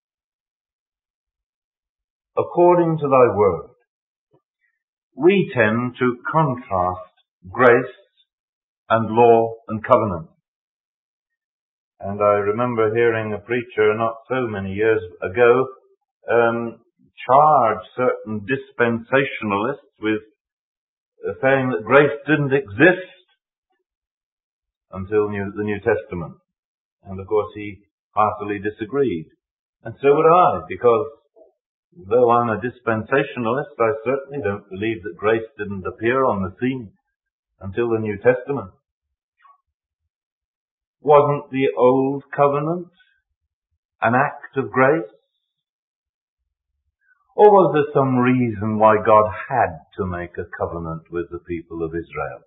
According to thy word. We tend to contrast grace and law and covenant. And I remember hearing a preacher not so many years ago charge certain dispensationalists with saying that grace didn't exist until the New Testament. And of course he heartily disagreed. And so would I, because though I'm a dispensationalist, I certainly don't believe that grace didn't appear on the scene until the New Testament. Wasn't the Old Covenant an act of grace? Or was there some reason why God had to make a covenant with the people of Israel?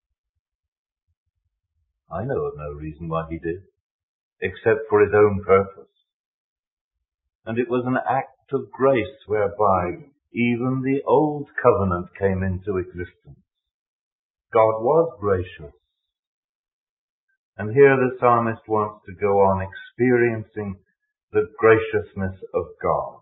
I know of no reason why he did, except for his own purpose. And it was an act of grace whereby even the Old Covenant came into existence. God was gracious. And here the psalmist wants to go on experiencing the graciousness of God.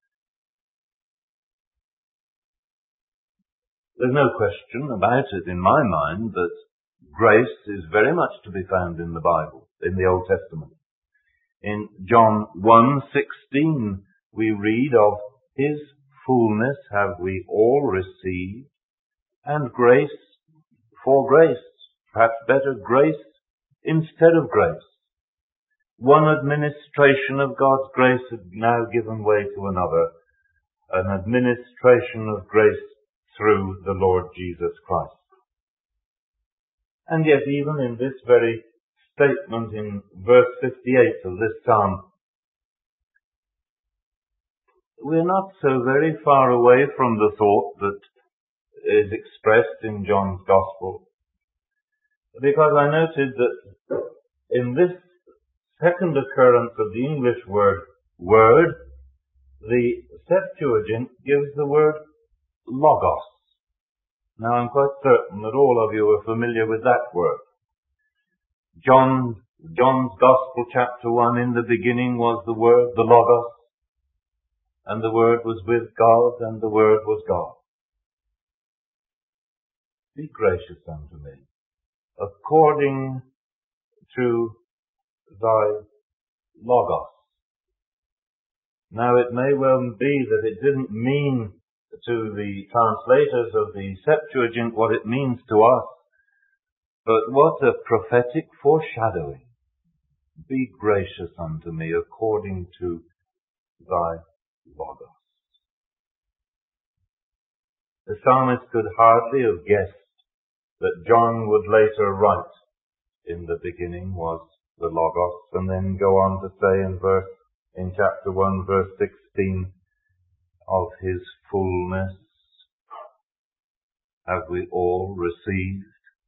There's no question about it in my mind that grace is very much to be found in the Bible, in the Old Testament. In John 1:16 we read of his fullness have we all received, and grace for grace, perhaps better, grace instead of grace. One administration of God's grace had now given way to another, an administration of grace through the Lord Jesus Christ. And yet even in this very statement in verse 58 of this psalm, we're not so very far away from the thought that is expressed in John's Gospel. Because I noted that in this second occurrence of the English word, the Septuagint gives the word logos. Now I'm quite certain that all of you are familiar with that word. John's Gospel, chapter 1, in the beginning was the Word, the Logos, and the Word was with God, and the Word was God. Be gracious unto me, according to thy Logos. Now it may well be that it didn't mean to the translators of the Septuagint what it means to us, but what a prophetic foreshadowing. Be gracious unto me according to thy logos. The psalmist could hardly have guessed that John would later write, in the beginning was the logos, and then go on to say in chapter 1 verse 16, of his fullness have we all received,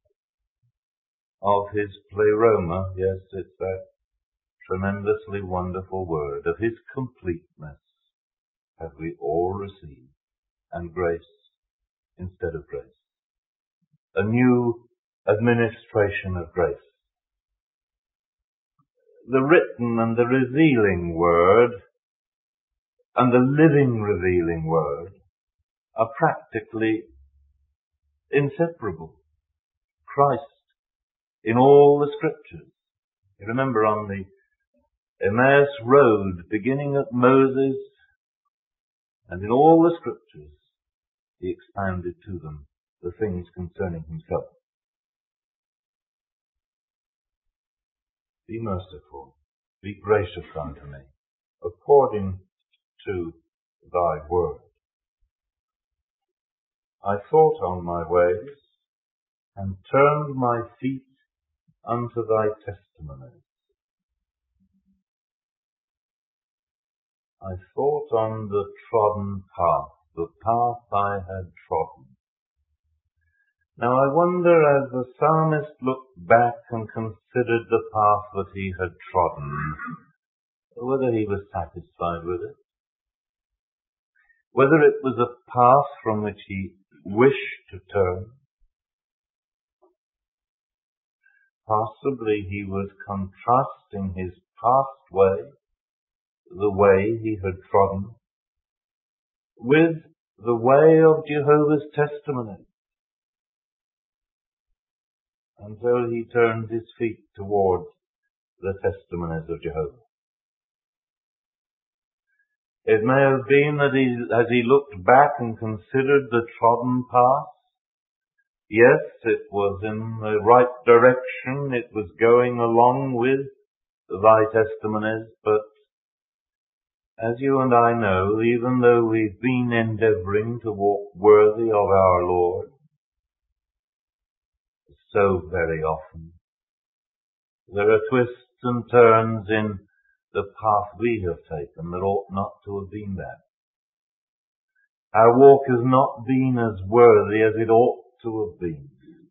of his pleroma, yes, it's that tremendously wonderful word, of his completeness have we all received, and grace instead of grace. A new administration of grace. The written and the revealing word and the living revealing word are practically inseparable. Christ in all the scriptures. You remember on the Emmaus road, beginning at Moses, and in all the scriptures, he expounded to them the things concerning himself. Be merciful, be gracious unto me, according to thy word. I thought on my ways, and turned my feet unto thy testimonies. I thought on the trodden path, the path I had trodden. Now I wonder, as the psalmist looked back and considered the path that he had trodden, whether he was satisfied with it, whether it was a path from which he wished to turn. Possibly he was contrasting his past way, the way he had trodden, with the way of Jehovah's testimony. And so he turned his feet towards the testimonies of Jehovah. It may have been that as he looked back and considered the trodden path, yes, it was in the right direction, it was going along with thy testimonies, but as you and I know, even though we've been endeavouring to walk worthy of our Lord, so very often there are twists and turns in the path we have taken that ought not to have been there. Our walk has not been as worthy as it ought to have been.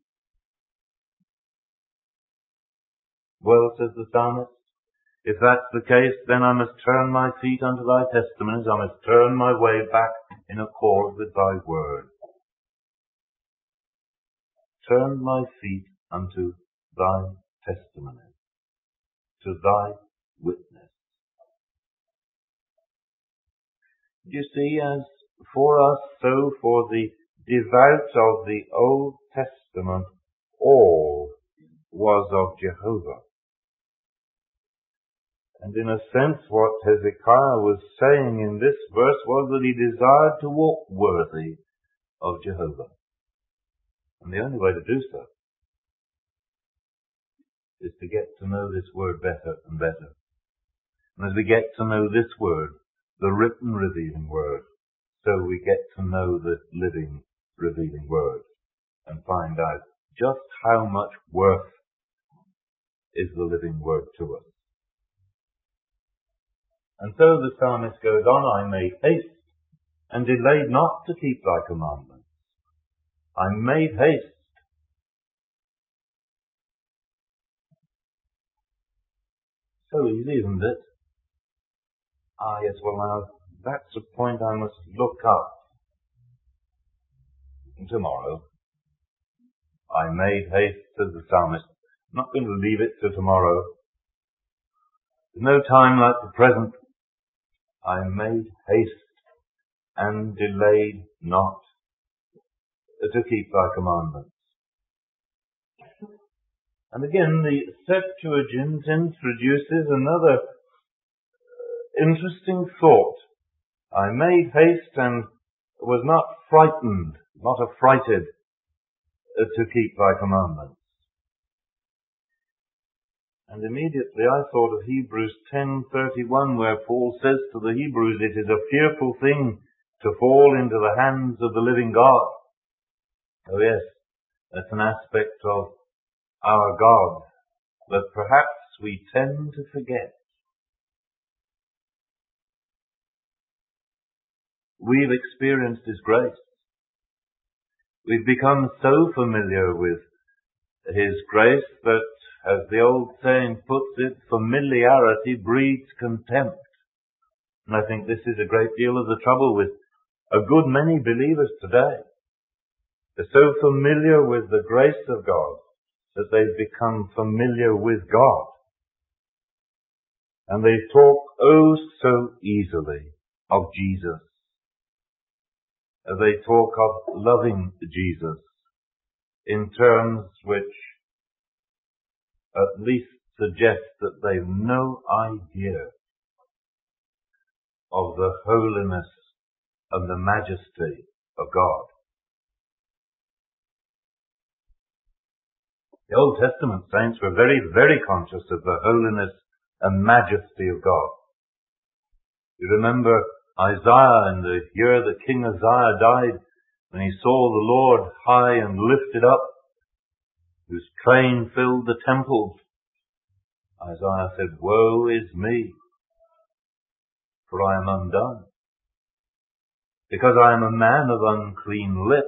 Well, says the psalmist, if that's the case, then I must turn my feet unto thy testimonies, I must turn my way back in accord with thy word. Turn my feet unto thy testimonies, to thy witness. You see, as for us, so for the devout of the Old Testament, all was of Jehovah. And in a sense, what Hezekiah was saying in this verse was that he desired to walk worthy of Jehovah. And the only way to do so is to get to know this word better and better. And as we get to know this word, the written revealing word, so we get to know the living revealing word and find out just how much worth is the living word to us. And so the psalmist goes on, I made haste and delayed not to keep thy commandments. I made haste. So easy, isn't it? Yes, well now, that's a point I must look up tomorrow. I made haste, says the psalmist. I'm not going to leave it to tomorrow. There's no time like the present. I made haste and delayed not to keep thy commandments. And again, the Septuagint introduces another interesting thought. I made haste and was not frightened, not affrighted, to keep thy commandments. And immediately I thought of Hebrews 10:31, where Paul says to the Hebrews, it is a fearful thing to fall into the hands of the living God. Oh yes, that's an aspect of our God that perhaps we tend to forget. We've experienced His grace. We've become so familiar with His grace that, as the old saying puts it, familiarity breeds contempt. And I think this is a great deal of the trouble with a good many believers today. They're so familiar with the grace of God that they've become familiar with God. And they talk oh so easily of Jesus. They talk of loving Jesus in terms which at least suggest that they've no idea of the holiness and the majesty of God. The Old Testament saints were very, very conscious of the holiness and majesty of God. You remember Isaiah in the year that King Uzziah died, when he saw the Lord high and lifted up, whose train filled the temples. Isaiah said, woe is me, for I am undone, because I am a man of unclean lips.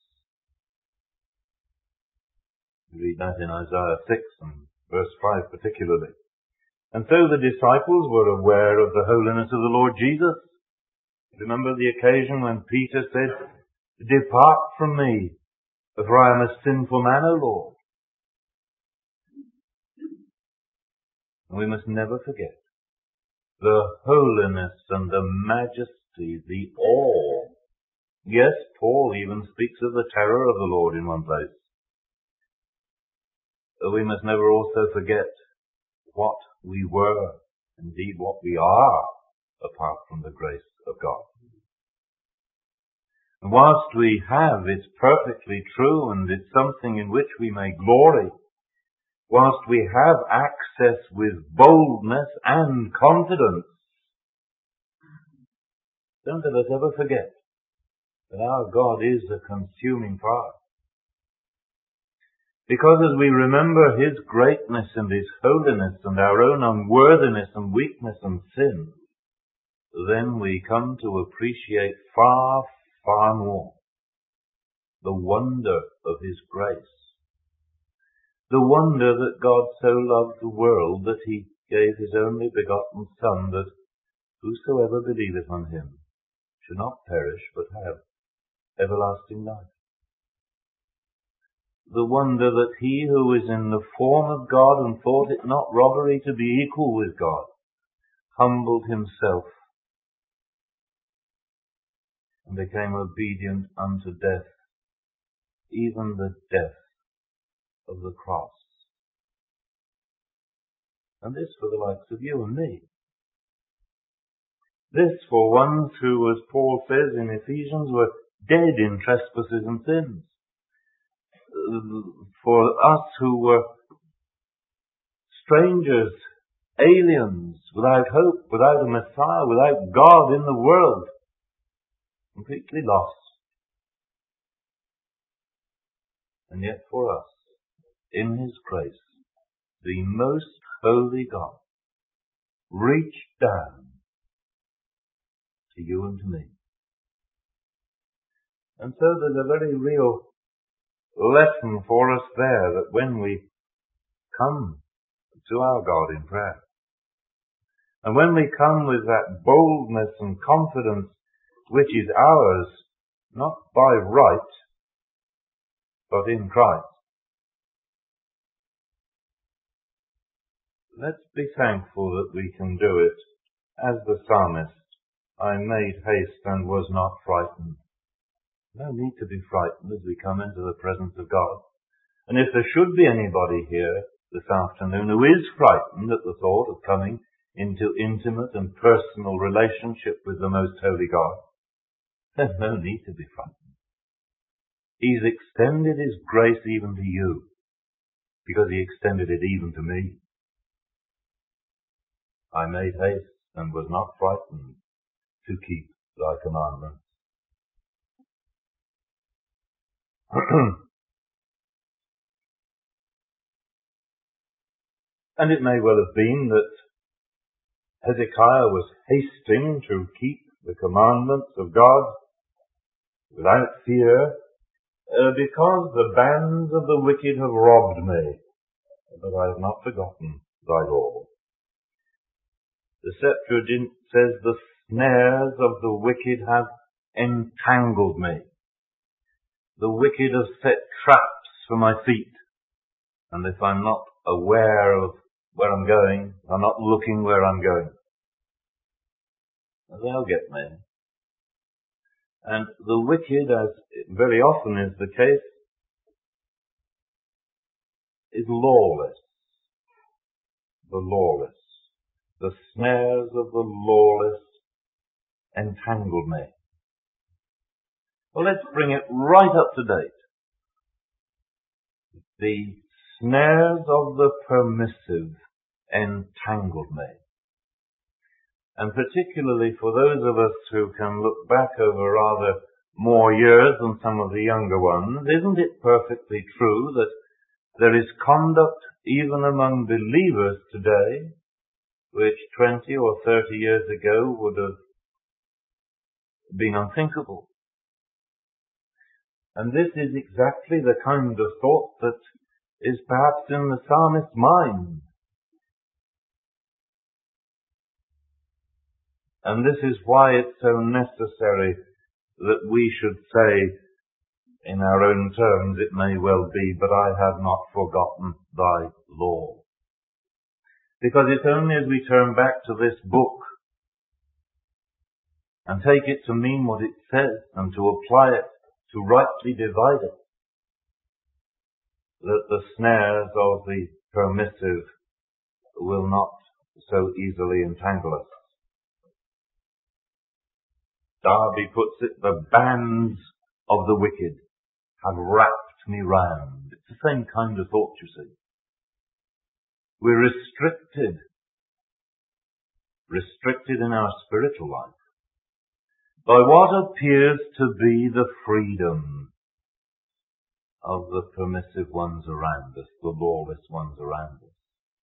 We read that in Isaiah 6 and verse 5 particularly. And so the disciples were aware of the holiness of the Lord Jesus. Remember the occasion when Peter said, depart from me, for I am a sinful man, O Lord. And we must never forget the holiness and the majesty, the awe. Yes, Paul even speaks of the terror of the Lord in one place. But we must never also forget what we were, indeed what we are, apart from the grace of God. And whilst we have, it's perfectly true and it's something in which we may glory, whilst we have access with boldness and confidence, don't let us ever forget that our God is a consuming fire. Because as we remember His greatness and His holiness and our own unworthiness and weakness and sin, then we come to appreciate far, far more the wonder of His grace. The wonder that God so loved the world that He gave His only begotten Son, that whosoever believeth on Him should not perish but have everlasting life. The wonder that He who is in the form of God and thought it not robbery to be equal with God, humbled Himself and became obedient unto death, even the death of the cross. And this for the likes of you and me. This for ones who, as Paul says in Ephesians, were dead in trespasses and sins. For us who were strangers, aliens, without hope, without a Messiah, without God in the world, completely lost. And yet for us, in His grace, the most holy God reached down to you and to me. And so there's a very real lesson for us there, that when we come to our God in prayer, and when we come with that boldness and confidence which is ours, not by right, but in Christ, let's be thankful that we can do it as the psalmist, I made haste and was not frightened. No need to be frightened as we come into the presence of God. And if there should be anybody here this afternoon who is frightened at the thought of coming into intimate and personal relationship with the Most Holy God, there's no need to be frightened. He's extended His grace even to you, because He extended it even to me. I made haste and was not frightened to keep thy commandments. And it may well have been that Hezekiah was hasting to keep the commandments of God without fear, because the bands of the wicked have robbed me, but I have not forgotten thy law. The Septuagint says, the snares of the wicked have entangled me. The wicked have set traps for my feet, and if I'm not aware of where I'm going, I'm not looking where I'm going, they'll get me. And the wicked, as very often is the case, is lawless. The lawless. The snares of the lawless entangled me. Well, let's bring it right up to date. The snares of the permissive entangled me. And particularly for those of us who can look back over rather more years than some of the younger ones, isn't it perfectly true that there is conduct even among believers today which 20 or 30 years ago would have been unthinkable? And this is exactly the kind of thought that is perhaps in the psalmist's mind. And this is why it's so necessary that we should say, in our own terms, it may well be, but I have not forgotten thy law. Because it's only as we turn back to this book and take it to mean what it says and to apply it, to rightly divide it, that the snares of the permissive will not so easily entangle us. Darby puts it, the bands of the wicked have wrapped me round. It's the same kind of thought, you see. We're restricted in our spiritual life by what appears to be the freedom of the permissive ones around us, the lawless ones around us,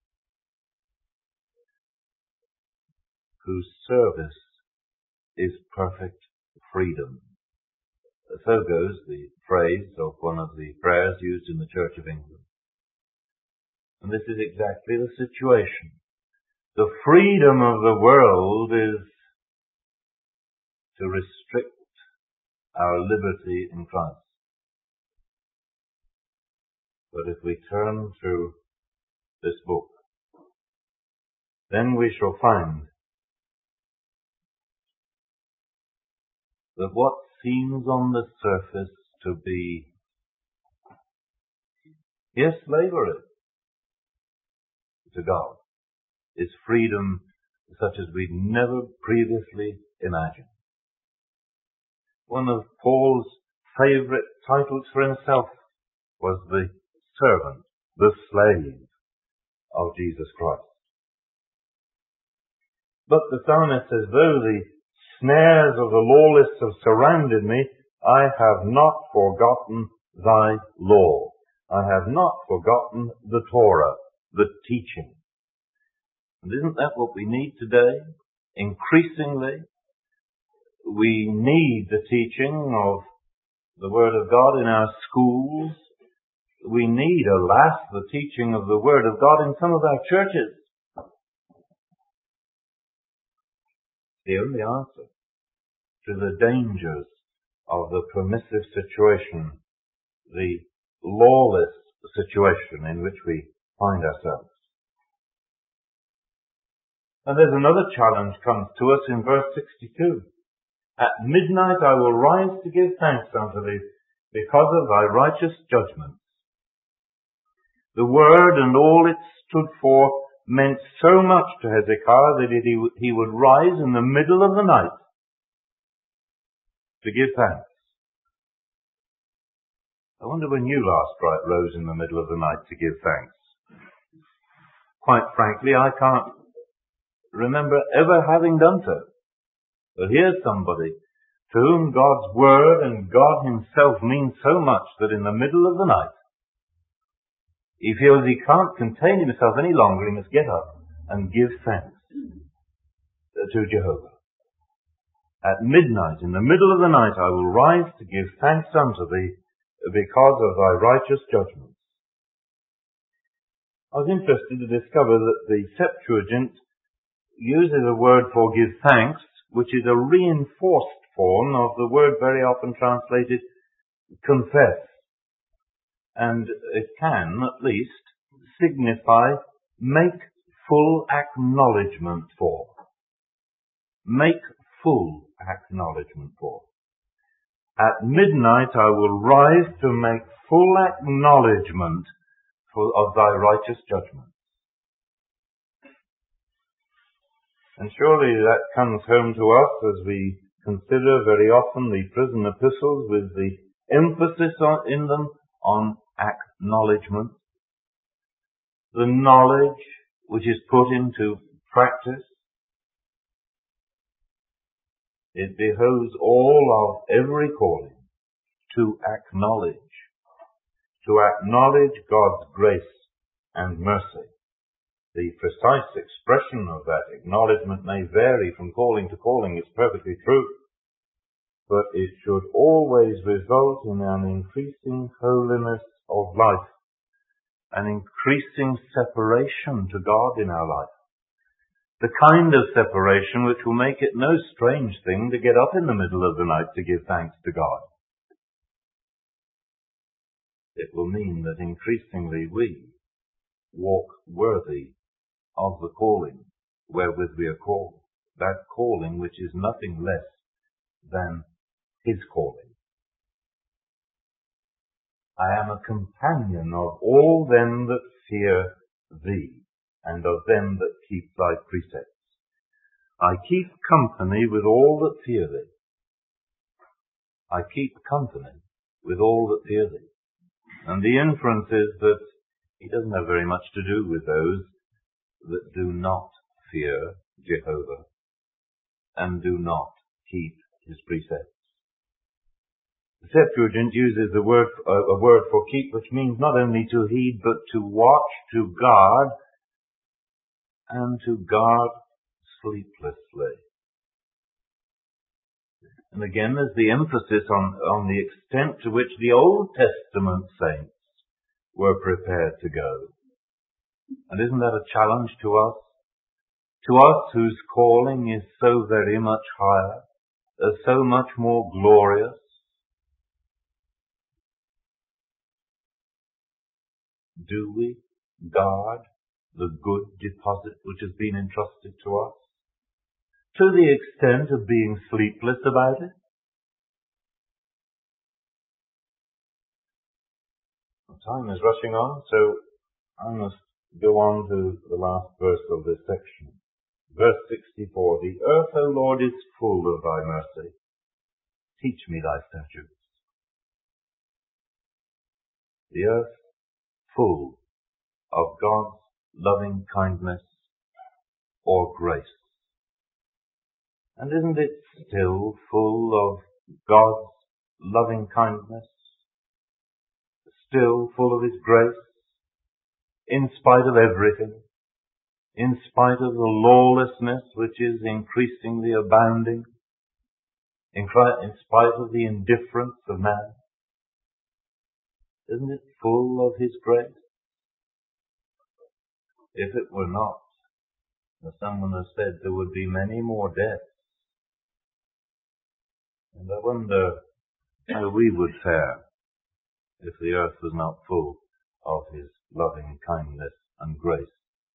whose service is perfect freedom. So goes the phrase of one of the prayers used in the Church of England. And this is exactly the situation. The freedom of the world is to restrict our liberty in Christ. But if we turn to this book, then we shall find that what seems on the surface to be, yes, slavery to God, is freedom such as we'd never previously imagined. One of Paul's favourite titles for himself was the servant, the slave of Jesus Christ. But the psalmist says, though the snares of the lawless have surrounded me, I have not forgotten thy law. I have not forgotten the Torah, the teaching. And isn't that what we need today? Increasingly, we need the teaching of the Word of God in our schools. We need, alas, the teaching of the Word of God in some of our churches. The only answer to the dangers of the permissive situation, the lawless situation in which we find ourselves. And there's another challenge comes to us in verse 62. At midnight I will rise to give thanks unto thee because of thy righteous judgments. The word and all it stood for meant so much to Hezekiah that he would rise in the middle of the night to give thanks. I wonder when you last rose in the middle of the night to give thanks. Quite frankly, I can't remember ever having done so. But here's somebody to whom God's Word and God Himself mean so much that in the middle of the night, he feels he can't contain himself any longer. He must get up and give thanks to Jehovah. At midnight, in the middle of the night, I will rise to give thanks unto thee because of thy righteous judgments. I was interested to discover that the Septuagint uses a word for give thanks, which is a reinforced form of the word very often translated confess. And it can, at least, signify make full acknowledgement for. Make full acknowledgement for. At midnight I will rise to make full acknowledgement of thy righteous judgments. And surely that comes home to us as we consider very often the prison epistles with the emphasis in them on acknowledgement. The knowledge which is put into practice. It behoves all of every calling to acknowledge God's grace and mercy. The precise expression of that acknowledgement may vary from calling to calling, it's perfectly true. But it should always result in an increasing holiness of life, an increasing separation to God in our life. The kind of separation which will make it no strange thing to get up in the middle of the night to give thanks to God. It will mean that increasingly we walk worthy of the calling wherewith we are called. That calling which is nothing less than His calling. I am a companion of all them that fear thee, and of them that keep thy precepts. I keep company with all that fear thee. I keep company with all that fear thee. And the inference is that he doesn't have very much to do with those that do not fear Jehovah and do not keep his precepts. The Septuagint uses a word for keep, which means not only to heed, but to watch, to guard, and to guard sleeplessly. And again, there's the emphasis on the extent to which the Old Testament saints were prepared to go. And isn't that a challenge to us? To us whose calling is so very much higher, so much more glorious. Do we guard the good deposit which has been entrusted to us? To the extent of being sleepless about it? Time is rushing on, so I must go on to the last verse of this section. Verse 64, the earth, O Lord, is full of thy mercy. Teach me thy statutes. The earth full of God's loving kindness or grace. And isn't it still full of God's loving kindness? Still full of His grace? In spite of everything? In spite of the lawlessness which is increasingly abounding? In spite of the indifference of man? Isn't it full of His grace? If it were not, as someone has said, there would be many more deaths. And I wonder how we would fare if the earth was not full of His loving kindness and grace.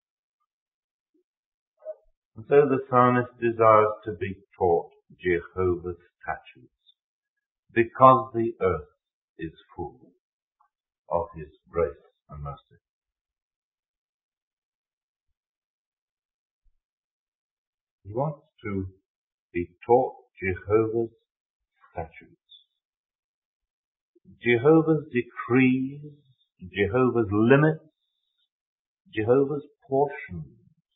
And so the psalmist desires to be taught Jehovah's statutes, because the earth is full of His grace and mercy. want to be taught Jehovah's statutes, Jehovah's decrees, Jehovah's limits, Jehovah's portions.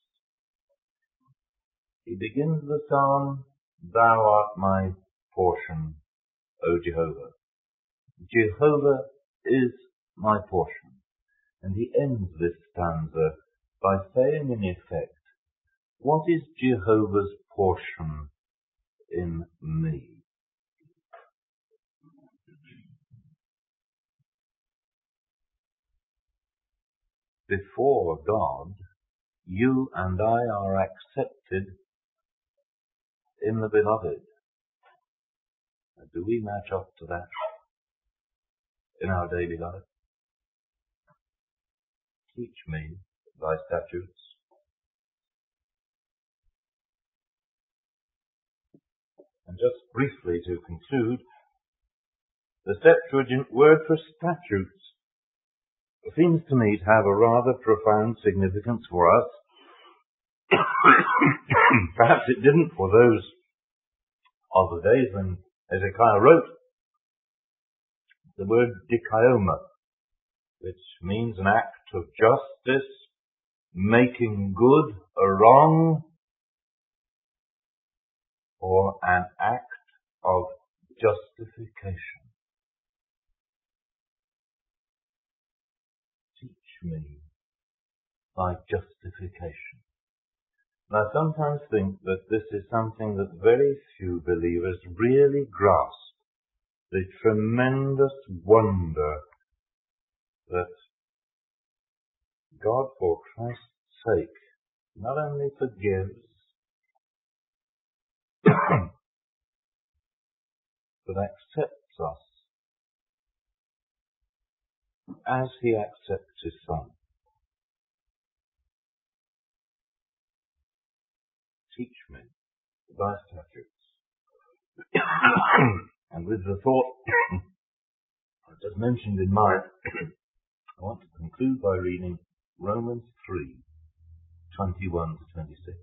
He begins the psalm, "Thou art my portion, O Jehovah." Jehovah is my portion. And he ends this stanza by saying in effect, what is Jehovah's portion in me? Before God, you and I are accepted in the Beloved. Do we match up to that in our daily life? Teach me thy statutes. And just briefly to conclude, the Septuagint word for statutes seems to me to have a rather profound significance for us. Perhaps it didn't for those of the days when Hezekiah wrote. The word dikaioma, which means an act of justice, making good a wrong, or an act of justification. Teach me thy justification. And I sometimes think that this is something that very few believers really grasp, the tremendous wonder that God, for Christ's sake, not only forgives, but accepts us as he accepts his Son. Teach me thy statutes. And with the thought I just mentioned in mind, I want to conclude by reading Romans 3:21 to 26.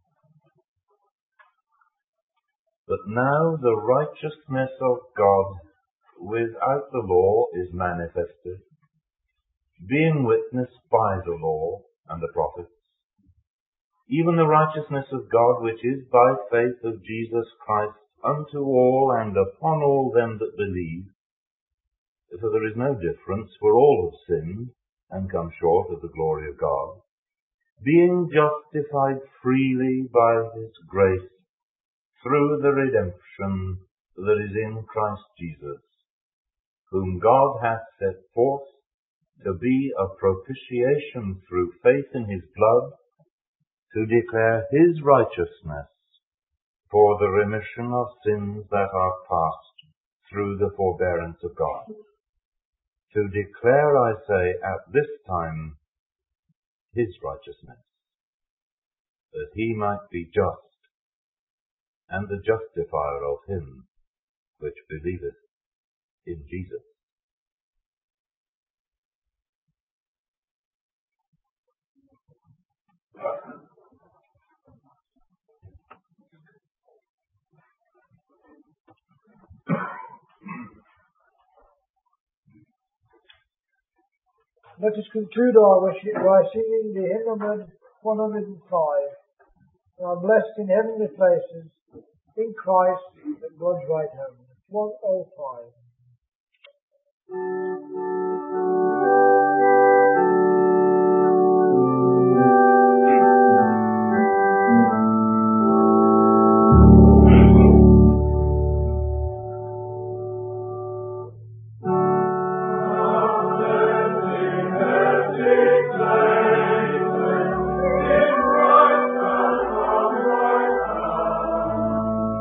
But now the righteousness of God without the law is manifested, being witnessed by the law and the prophets, even the righteousness of God which is by faith of Jesus Christ unto all and upon all them that believe. For there is no difference, for all have sinned and come short of the glory of God, being justified freely by his grace through the redemption that is in Christ Jesus, whom God hath set forth to be a propitiation through faith in his blood, to declare his righteousness for the remission of sins that are past through the forbearance of God. To declare, I say, at this time his righteousness, that he might be just and the justifier of him which believeth in Jesus. Let us conclude our worship by singing the hymn number 105. We are blessed in heavenly places, in Christ at God's right hand. 105.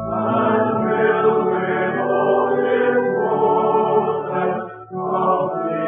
Amen.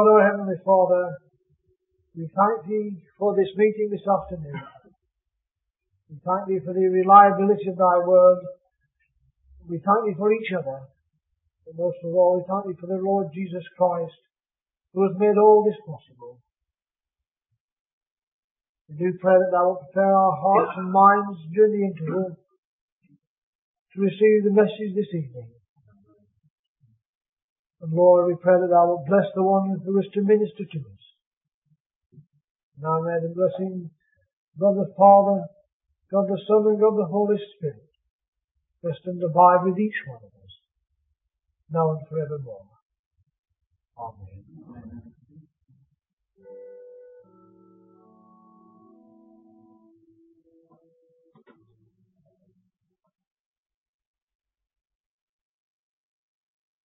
God, our Heavenly Father, we thank Thee for this meeting this afternoon. We thank Thee for the reliability of Thy Word. We thank Thee for each other. And most of all, we thank Thee for the Lord Jesus Christ, who has made all this possible. We do pray that Thou wilt prepare our hearts and minds during the interval to receive the message this evening. And Lord, we pray that Thou wilt bless the one who is to minister to us. Now may the blessing of God the Father, God the Son, and God the Holy Spirit rest and abide with each one of us, now and forevermore. Amen.